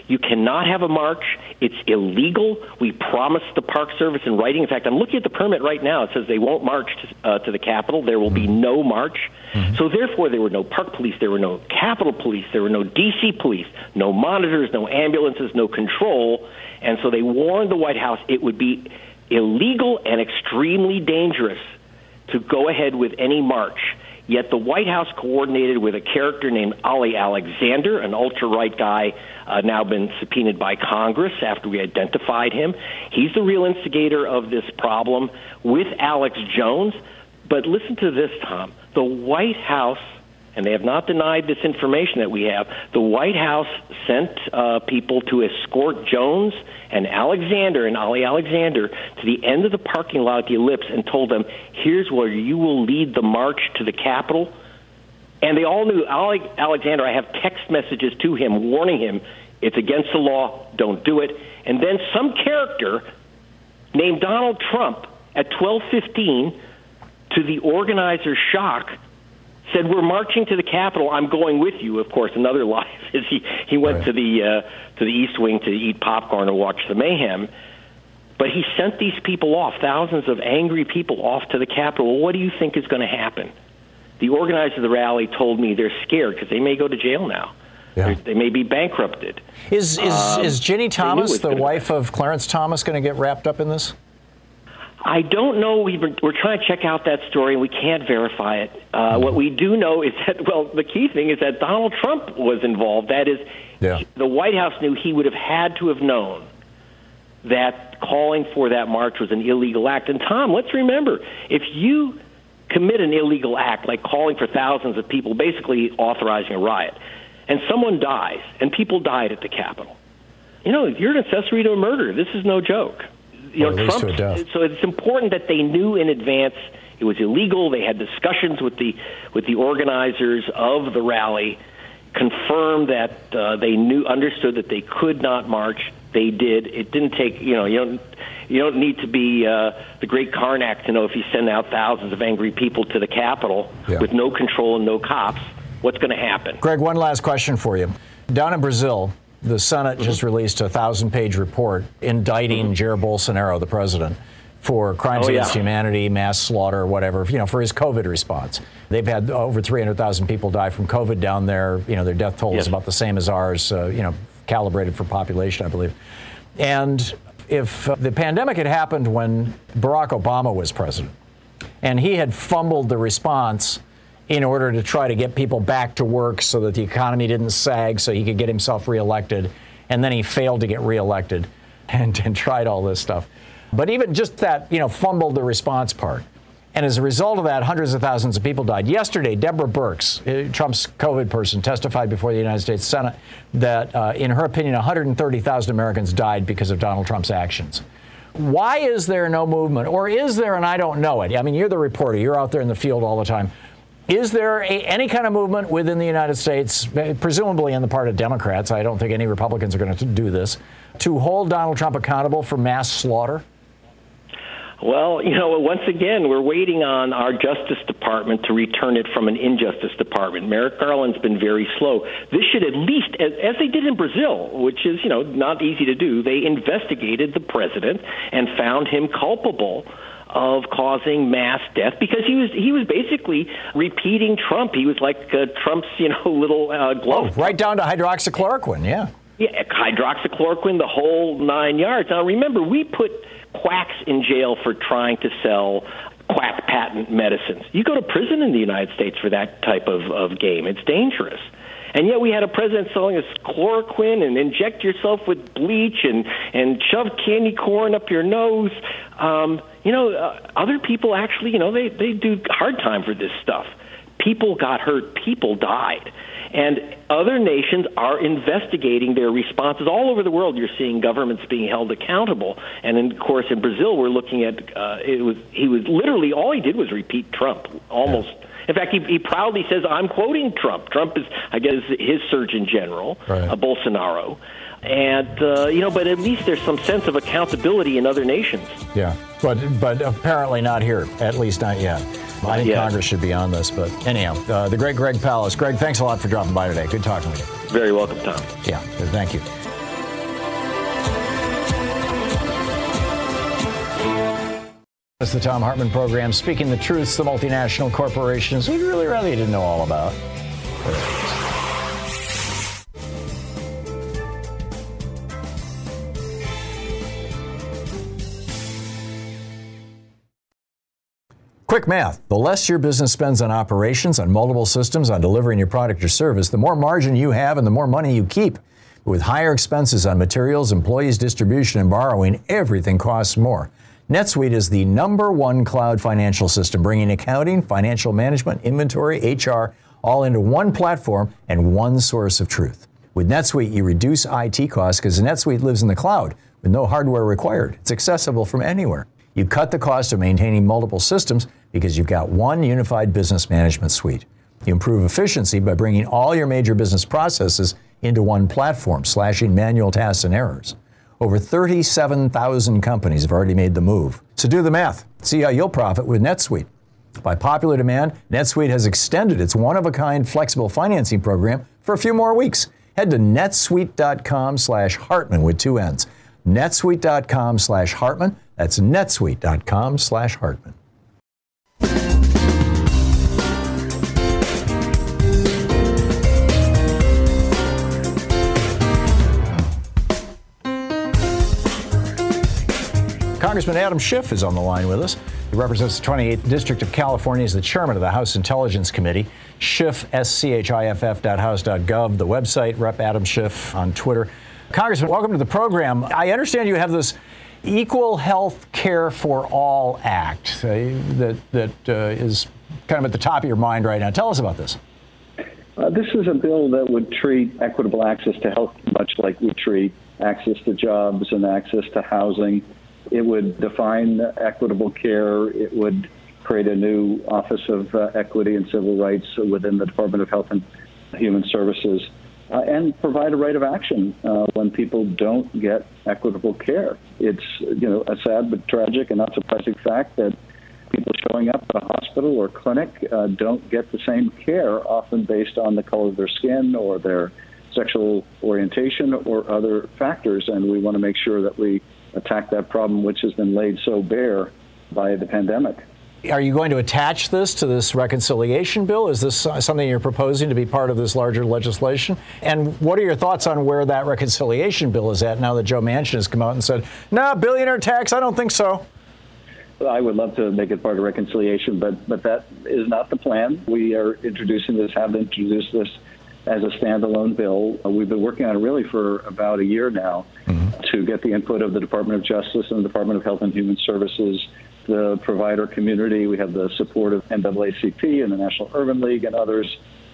You cannot have a march. It's illegal. We promised the Park Service in writing. In fact, I'm looking at the permit right now. It says they won't march to, uh, to the Capitol. There will be no march. Mm-hmm. So therefore, there were no park police. There were no Capitol police. There were no D C police, no monitors, no ambulances, no control. And so they warned the White House it would be illegal and extremely dangerous to go ahead with any march. Yet the White House coordinated with a character named Ali Alexander, an ultra-right guy, uh, now been subpoenaed by Congress after we identified him. He's the real instigator of this problem with Alex Jones. But listen to this, Tom. The White House, and they have not denied this information that we have, the White House sent uh, people to escort Jones and Alexander and Ali Alexander to the end of the parking lot at the Ellipse and told them, here's where you will lead the march to the Capitol. And they all knew Ali Alexander. I have text messages to him warning him, it's against the law, don't do it. And then some character named Donald Trump at twelve fifteen, to the organizer's shock, said, we're marching to the Capitol, I'm going with you. Of course, another lie is he, he went right. to the uh, to the East Wing to eat popcorn and watch the mayhem. But he sent these people off, thousands of angry people off to the Capitol. Well, what do you think is going to happen? The organizer of the rally told me they're scared because they may go to jail now. Yeah. They may be bankrupted. Is is, um, is Ginny Thomas, the wife happen. of Clarence Thomas, going to get wrapped up in this? I don't know. We were, we're trying to check out that story, and we can't verify it. Uh, mm-hmm. What we do know is that, well, the key thing is that Donald Trump was involved. That is, yeah. the White House knew he would have had to have known that calling for that march was an illegal act. And, Tom, let's remember, if you commit an illegal act like calling for thousands of people, basically authorizing a riot, and someone dies, and people died at the Capitol, you know, you're an accessory to a murder. This is no joke. You know, Trump, so it's important that they knew in advance it was illegal. They had discussions with the with the organizers of the rally, confirmed that uh, they knew, understood that they could not march. They did. It didn't take, you know, you don't you don't need to be uh, the great Karnak to know if you send out thousands of angry people to the Capitol yeah. with no control and no cops, what's going to happen. Greg, one last question for you. Down in Brazil, the Senate mm-hmm. just released a thousand-page report indicting mm-hmm. Jair Bolsonaro, the president, for crimes oh, against yeah. humanity, mass slaughter, whatever, you know, for his COVID response. They've had over three hundred thousand people die from COVID down there. You know, their death toll yes. is about the same as ours, uh, you know, calibrated for population, I believe. And if uh, the pandemic had happened when Barack Obama was president, and he had fumbled the response in order to try to get people back to work so that the economy didn't sag so he could get himself reelected, and then he failed to get reelected and, and tried all this stuff. But even just that, you know, fumbled the response part. And as a result of that, hundreds of thousands of people died. Yesterday, Deborah Birx, Trump's COVID person, testified before the United States Senate that, uh, in her opinion, one hundred thirty thousand Americans died because of Donald Trump's actions. Why is there no movement? Or is there, and I don't know it? I mean, you're the reporter. You're out there in the field all the time. Is there a, any kind of movement within the United States, presumably on the part of Democrats, I don't think any Republicans are going to do this, to hold Donald Trump accountable for mass slaughter? Well, you know, once again, we're waiting on our Justice Department to return it from an injustice department. Merrick Garland's been very slow. This should at least, as, as they did in Brazil, which is, you know, not easy to do, they investigated the president and found him culpable of causing mass death because he was he was basically repeating Trump. He was like uh, Trump's, you know, little uh, glove. Oh, right down to hydroxychloroquine, yeah. Yeah, hydroxychloroquine, the whole nine yards. Now, remember, we put quacks in jail for trying to sell quack patent medicines. You go to prison in the United States for that type of, of game. It's dangerous. And yet we had a president selling us chloroquine and inject yourself with bleach and, and shove candy corn up your nose. Um, you know, uh, other people actually, you know, they, they do hard time for this stuff. People got hurt. People died. And other nations are investigating their responses. All over the world, you're seeing governments being held accountable. And, in, of course, in Brazil, we're looking at uh, it was he was literally, all he did was repeat Trump, almost. Yeah. In fact, he, he proudly says, I'm quoting Trump. Trump is, I guess, his Surgeon General, right. uh, Bolsonaro. And, uh, you know, but at least there's some sense of accountability in other nations. Yeah, but but apparently not here, at least not yet. I think yeah. Congress should be on this, but anyhow, uh, the great Greg Palast. Greg, thanks a lot for dropping by today. Good talking with you. Very welcome, Tom. Yeah, thank you. It's the Thom Hartmann program, speaking the truths the multinational corporations we'd really rather you didn't know all about. Quick math. The less your business spends on operations, on multiple systems, on delivering your product or service, the more margin you have and the more money you keep. But with higher expenses on materials, employees, distribution, and borrowing, everything costs more. NetSuite is the number one cloud financial system, bringing accounting, financial management, inventory, H R, all into one platform and one source of truth. With NetSuite, you reduce I T costs because NetSuite lives in the cloud with no hardware required. It's accessible from anywhere. You cut the cost of maintaining multiple systems because you've got one unified business management suite. You improve efficiency by bringing all your major business processes into one platform, slashing manual tasks and errors. Over thirty-seven thousand companies have already made the move. So do the math. See how you'll profit with NetSuite. By popular demand, NetSuite has extended its one-of-a-kind flexible financing program for a few more weeks. Head to netsuite.com slash Hartman with two N's. netsuite.com slash Hartman. That's netsuite.com slash Hartman. Congressman Adam Schiff is on the line with us. He represents the twenty-eighth District of California as the chairman of the House Intelligence Committee. Schiff, S C H I F F dot house dot gov, the website, Rep Adam Schiff on Twitter. Congressman, welcome to the program. I understand you have this Equal Health Care for All Act uh, that, that uh, is kind of at the top of your mind right now. Tell us about this. Uh, this is a bill that would treat equitable access to health much like we treat access to jobs and access to housing. It would define equitable care. It would create a new Office of uh, Equity and Civil Rights within the Department of Health and Human Services, uh, and provide a right of action uh, when people don't get equitable care. It's, you know, a sad but tragic and not surprising fact that people showing up at a hospital or clinic uh, don't get the same care, often based on the color of their skin or their sexual orientation or other factors. And we want to make sure that we attack that problem, which has been laid so bare by the pandemic. Are you going to attach this to this reconciliation bill? Is this something you're proposing to be part of this larger legislation? And what are your thoughts on where that reconciliation bill is at now that Joe Manchin has come out and said, nah, billionaire tax, I don't think so? I would love to make it part of reconciliation, but, but that is not the plan. We are introducing this, have introduced this as a standalone bill. Uh, we've been working on it really for about a year now mm-hmm. to get the input of the Department of Justice and the Department of Health and Human Services, the provider community. We have the support of N double A C P and the National Urban League and others.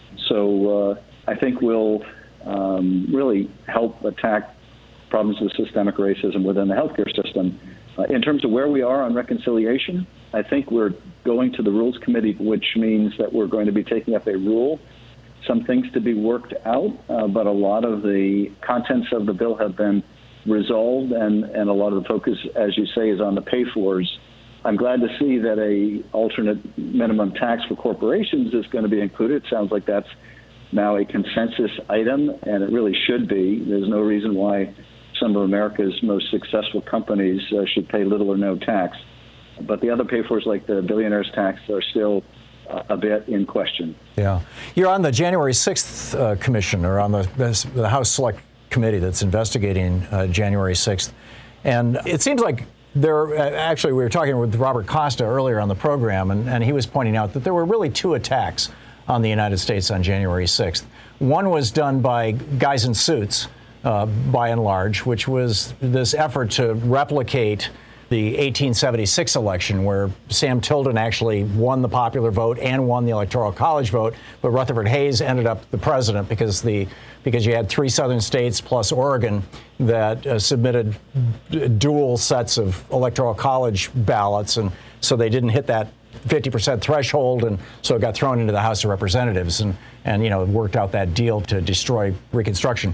So uh, I think we'll um, really help attack problems of systemic racism within the healthcare system. Uh, in terms of where we are on reconciliation, I think we're going to the Rules Committee, which means that we're going to be taking up a rule. Some things to be worked out, uh, but a lot of the contents of the bill have been resolved, and, and a lot of the focus, as you say, is on the pay-fors. I'm glad to see that a alternate minimum tax for corporations is going to be included. It sounds like that's now a consensus item, and it really should be. There's no reason why some of America's most successful companies uh, should pay little or no tax. But the other pay-fors, like the billionaire's tax, are still a bit in question. Yeah. You're on the January sixth uh, commission, or on the, the House Select Committee that's investigating uh, January sixth. And it seems like there, uh, actually, we were talking with Robert Costa earlier on the program, and, and he was pointing out that there were really two attacks on the United States on January sixth. One was done by guys in suits, uh, by and large, which was this effort to replicate the eighteen seventy-six election, where Sam Tilden actually won the popular vote and won the Electoral College vote, but Rutherford Hayes ended up the president because the because you had three southern states plus Oregon that uh, submitted dual sets of Electoral College ballots, and so they didn't hit that fifty percent threshold, and so it got thrown into the House of Representatives, and and you know worked out that deal to destroy Reconstruction.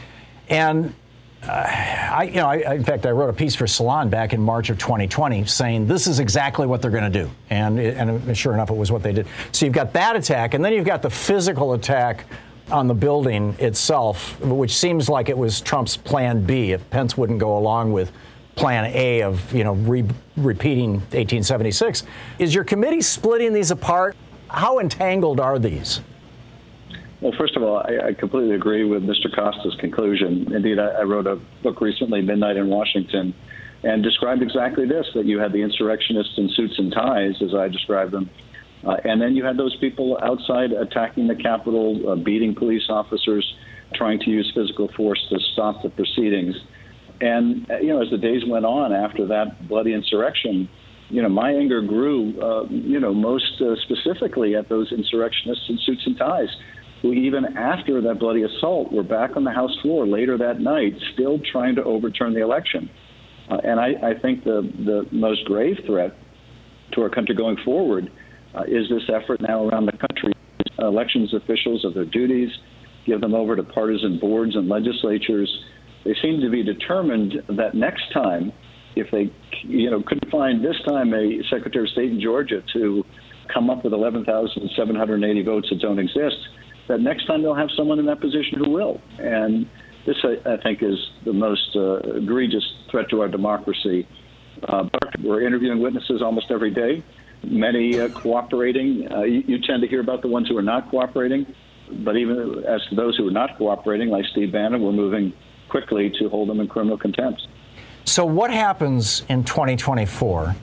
And Uh, I, you know, I, in fact, I wrote a piece for Salon back in March of twenty twenty saying this is exactly what they're going to do. And, and sure enough, it was what they did. So you've got that attack, and then you've got the physical attack on the building itself, which seems like it was Trump's plan B if Pence wouldn't go along with plan A of, you know, re- repeating eighteen seventy-six. Is your committee splitting these apart? How entangled are these? Well, first of all, I, I completely agree with Mister Costa's conclusion. Indeed, I, I wrote a book recently, Midnight in Washington, and described exactly this, that you had the insurrectionists in suits and ties, as I described them, uh, and then you had those people outside attacking the Capitol, uh, beating police officers, trying to use physical force to stop the proceedings. And, you know, as the days went on after that bloody insurrection, you know, my anger grew, uh, you know, most uh, specifically at those insurrectionists in suits and ties, who even after that bloody assault were back on the House floor later that night, still trying to overturn the election. Uh, and I, I think the, the most grave threat to our country going forward uh, is this effort now around the country, elections officials of their duties, give them over to partisan boards and legislatures. They seem to be determined that next time, if they, you know, couldn't find this time a Secretary of State in Georgia to come up with eleven thousand seven hundred eighty votes that don't exist, that next time they'll have someone in that position who will. And this, I, I think, is the most uh, egregious threat to our democracy. Uh, we're interviewing witnesses almost every day, many uh, cooperating. Uh, you, you tend to hear about the ones who are not cooperating. But even as to those who are not cooperating, like Steve Bannon, we're moving quickly to hold them in criminal contempt. So what happens in twenty twenty-four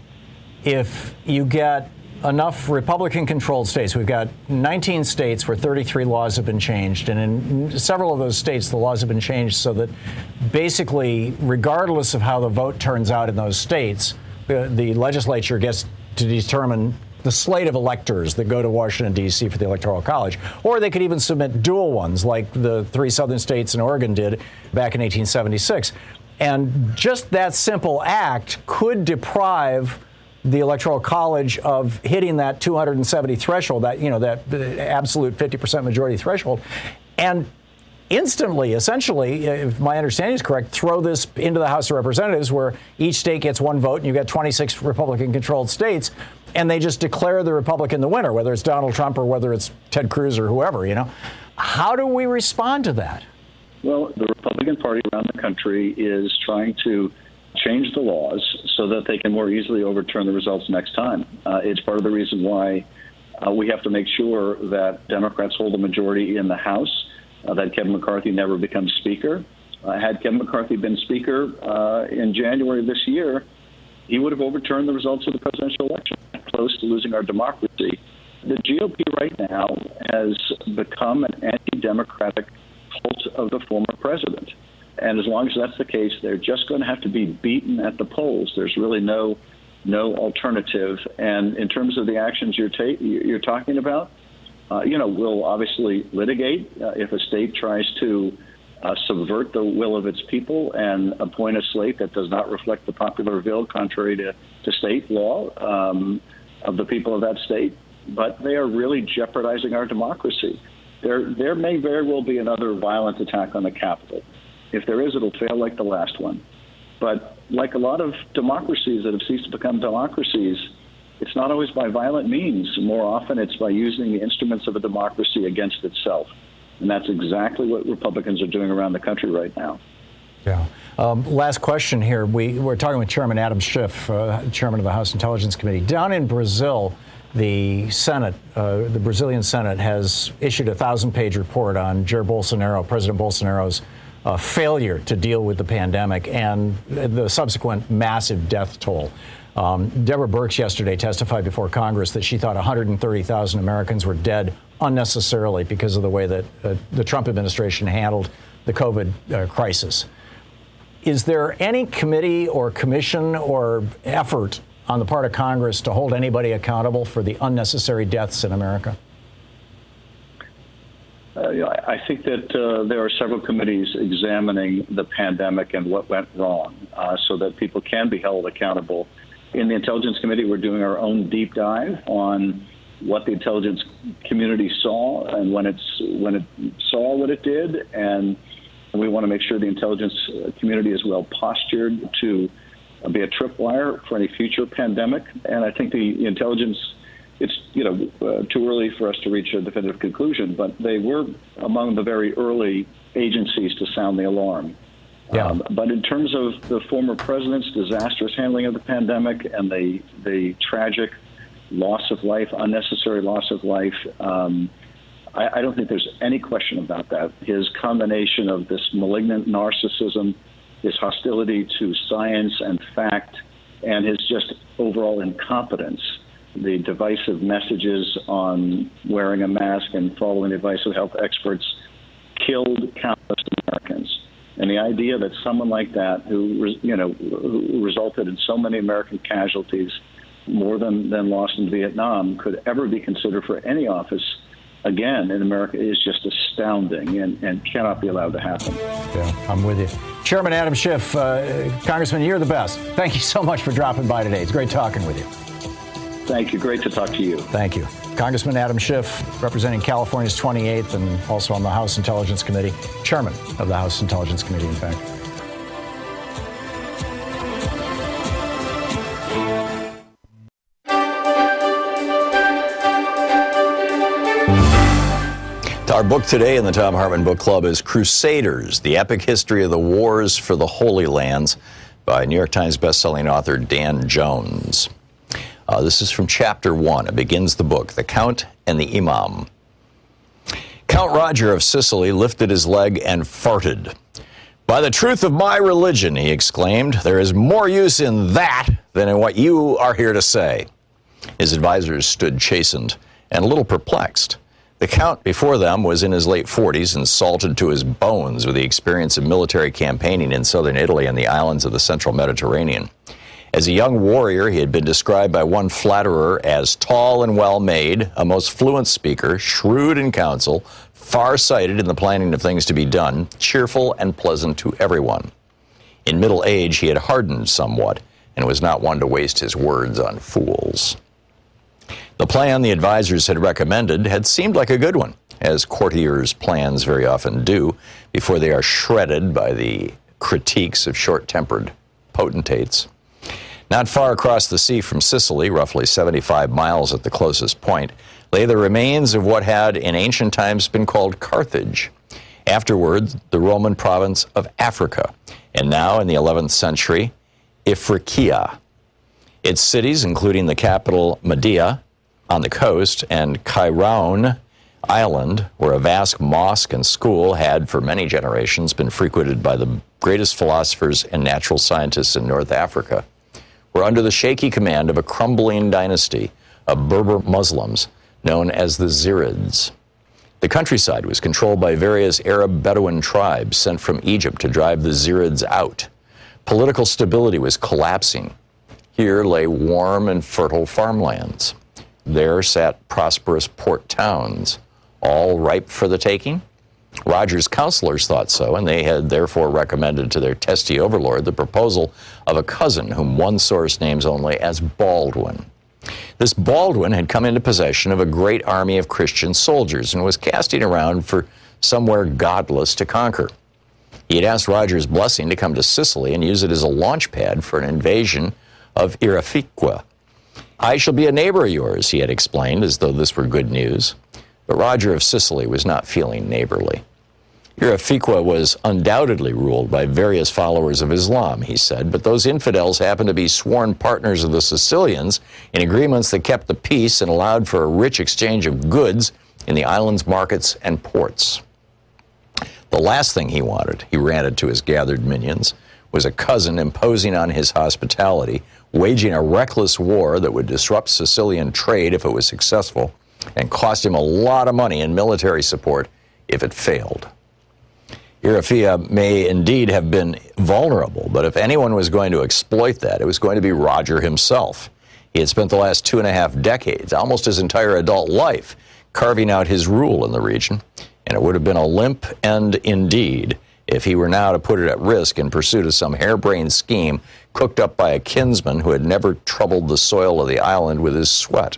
if you get enough Republican-controlled states? We've got nineteen states where thirty-three laws have been changed, and in several of those states, the laws have been changed so that basically, regardless of how the vote turns out in those states, the, the legislature gets to determine the slate of electors that go to Washington, D C for the Electoral College. Or they could even submit dual ones, like the three southern states and Oregon did back in eighteen seventy-six. And just that simple act could deprive the Electoral College of hitting that two hundred seventy threshold, that, you know, that absolute fifty percent majority threshold, and instantly, essentially, if my understanding is correct, throw this into the House of Representatives, where each state gets one vote, and you get twenty-six Republican-controlled states, and they just declare the Republican the winner, whether it's Donald Trump or whether it's Ted Cruz or whoever, you know. How do we respond to that? Well, the Republican Party around the country is trying to change the laws so that they can more easily overturn the results next time. Uh, it's part of the reason why uh, we have to make sure that Democrats hold a majority in the House, uh, that Kevin McCarthy never becomes Speaker. Uh, had Kevin McCarthy been Speaker uh, in January of this year, he would have overturned the results of the presidential election, close to losing our democracy. The G O P right now has become an anti-democratic cult of the former president. And as long as that's the case, they're just going to have to be beaten at the polls. There's really no no alternative. And in terms of the actions you're, ta- you're talking about, uh, you know, we'll obviously litigate uh, if a state tries to uh, subvert the will of its people and appoint a slate that does not reflect the popular will, contrary to, to state law um, of the people of that state. But they are really jeopardizing our democracy. There, there may very well be another violent attack on the Capitol. If there is, it'll fail like the last one. But like a lot of democracies that have ceased to become democracies, it's not always by violent means. More often, it's by using the instruments of a democracy against itself. And that's exactly what Republicans are doing around the country right now. Yeah. Um, last question here. We, we're talking with Chairman Adam Schiff, uh, Chairman of the House Intelligence Committee. Down in Brazil, the Senate, uh, the Brazilian Senate, has issued a thousand-page report on Jair Bolsonaro, President Bolsonaro's uh, failure to deal with the pandemic and the subsequent massive death toll. Um, Deborah Birx yesterday testified before Congress that she thought one hundred thirty thousand Americans were dead unnecessarily because of the way that uh, the Trump administration handled the COVID uh, crisis. Is there any committee or commission or effort on the part of Congress to hold anybody accountable for the unnecessary deaths in America? Uh, I think that uh, there are several committees examining the pandemic and what went wrong uh, so that people can be held accountable. In the Intelligence Committee, we're doing our own deep dive on what the intelligence community saw and when it's when it saw what it did, and we want to make sure the intelligence community is well postured to be a tripwire for any future pandemic. And I think the intelligence, it's you know uh, too early for us to reach a definitive conclusion, but they were among the very early agencies to sound the alarm. Yeah. Um, but in terms of the former president's disastrous handling of the pandemic and the the tragic loss of life, unnecessary loss of life, um, I, I don't think there's any question about that. His combination of this malignant narcissism, his hostility to science and fact, and his just overall incompetence, the divisive messages on wearing a mask and following the advice of health experts, killed countless Americans. And the idea that someone like that, who you know, who resulted in so many American casualties, more than, than lost in Vietnam, could ever be considered for any office again in America is just astounding and, and cannot be allowed to happen. Yeah, I'm with you. Chairman Adam Schiff, uh, Congressman, you're the best. Thank you so much for dropping by today. It's great talking with you. Thank you. Great to talk to you. Thank you. Congressman Adam Schiff, representing California's twenty-eighth and also on the House Intelligence Committee, chairman of the House Intelligence Committee, in fact. Our book today in the Thom Hartmann Book Club is Crusaders, The Epic History of the Wars for the Holy Lands by New York Times bestselling author Dan Jones. Uh, this is from chapter one. It begins the book, The Count and the Imam. Count Roger of Sicily lifted his leg and farted. "By the truth of my religion," he exclaimed, "there is more use in that than in what you are here to say." His advisors stood chastened and a little perplexed. The Count before them was in his late forties and salted to his bones with the experience of military campaigning in southern Italy and the islands of the central Mediterranean. As a young warrior, he had been described by one flatterer as tall and well-made, a most fluent speaker, shrewd in counsel, far-sighted in the planning of things to be done, cheerful and pleasant to everyone. In middle age, he had hardened somewhat and was not one to waste his words on fools. The plan the advisors had recommended had seemed like a good one, as courtiers' plans very often do, before they are shredded by the critiques of short-tempered potentates. Not far across the sea from Sicily, roughly seventy-five miles at the closest point, lay the remains of what had in ancient times been called Carthage, afterward the Roman province of Africa, and now in the eleventh century, Ifriqiya. Its cities, including the capital Mahdia on the coast and Kairoun Island, where a vast mosque and school had for many generations been frequented by the greatest philosophers and natural scientists in North Africa, were under the shaky command of a crumbling dynasty of Berber Muslims known as the Zirids. The countryside was controlled by various Arab Bedouin tribes sent from Egypt to drive the Zirids out. Political stability was collapsing. Here lay warm and fertile farmlands. There sat prosperous port towns, all ripe for the taking. Roger's counselors thought so, and they had therefore recommended to their testy overlord the proposal of a cousin whom one source names only as Baldwin. This Baldwin had come into possession of a great army of Christian soldiers and was casting around for somewhere godless to conquer. He had asked Roger's blessing to come to Sicily and use it as a launch pad for an invasion of Irafiqua. "I shall be a neighbor of yours," he had explained, as though this were good news. But Roger of Sicily was not feeling neighborly. Irafiqua was undoubtedly ruled by various followers of Islam, he said, but those infidels happened to be sworn partners of the Sicilians in agreements that kept the peace and allowed for a rich exchange of goods in the island's markets and ports. The last thing he wanted, he ranted to his gathered minions, was a cousin imposing on his hospitality, waging a reckless war that would disrupt Sicilian trade if it was successful, and cost him a lot of money in military support if it failed. Irafiqua may indeed have been vulnerable, but if anyone was going to exploit that, it was going to be Roger himself. He had spent the last two and a half decades, almost his entire adult life, carving out his rule in the region, and it would have been a limp end indeed if he were now to put it at risk in pursuit of some harebrained scheme cooked up by a kinsman who had never troubled the soil of the island with his sweat.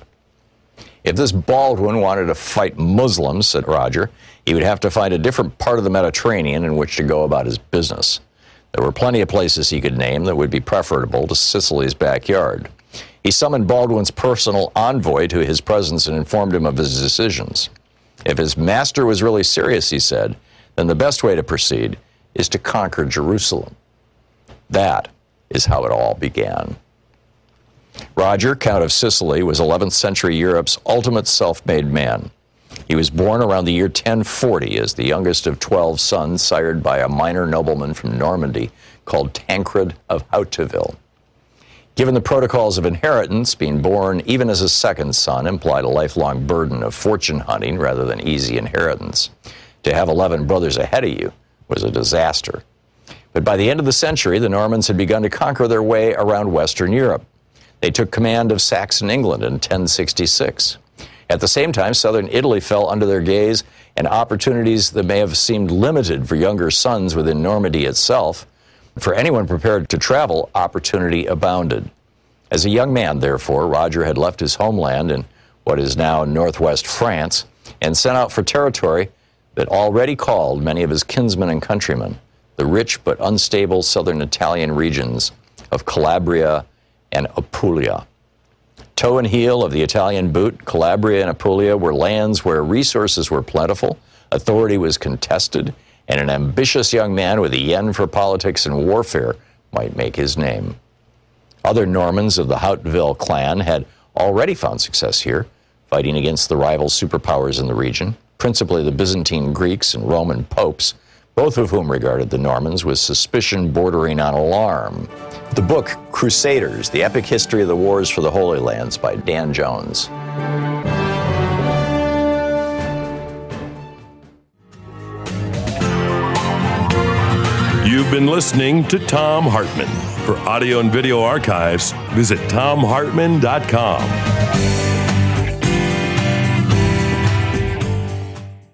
If this Baldwin wanted to fight Muslims, said Roger, he would have to find a different part of the Mediterranean in which to go about his business. There were plenty of places he could name that would be preferable to Sicily's backyard. He summoned Baldwin's personal envoy to his presence and informed him of his decisions. If his master was really serious, he said, then the best way to proceed is to conquer Jerusalem. That is how it all began. Roger, Count of Sicily, was eleventh century Europe's ultimate self-made man. He was born around the year ten forty as the youngest of twelve sons sired by a minor nobleman from Normandy called Tancred of Hauteville. Given the protocols of inheritance, being born even as a second son implied a lifelong burden of fortune hunting rather than easy inheritance. To have eleven brothers ahead of you was a disaster. But by the end of the century, the Normans had begun to conquer their way around Western Europe. They took command of Saxon England in ten sixty-six. At the same time, southern Italy fell under their gaze, and opportunities that may have seemed limited for younger sons within Normandy itself, for anyone prepared to travel, opportunity abounded. As a young man, therefore, Roger had left his homeland in what is now northwest France and set out for territory that already called many of his kinsmen and countrymen, the rich but unstable southern Italian regions of Calabria and Apulia. Toe and heel of the Italian boot, Calabria and Apulia were lands where resources were plentiful, authority was contested, and an ambitious young man with a yen for politics and warfare might make his name. Other Normans of the Hauteville clan had already found success here, fighting against the rival superpowers in the region, principally the Byzantine Greeks and Roman popes, both of whom regarded the Normans with suspicion bordering on alarm. The book, Crusaders, The Epic History of the Wars for the Holy Lands by Dan Jones. You've been listening to Thom Hartmann. For audio and video archives, visit thom hartmann dot com.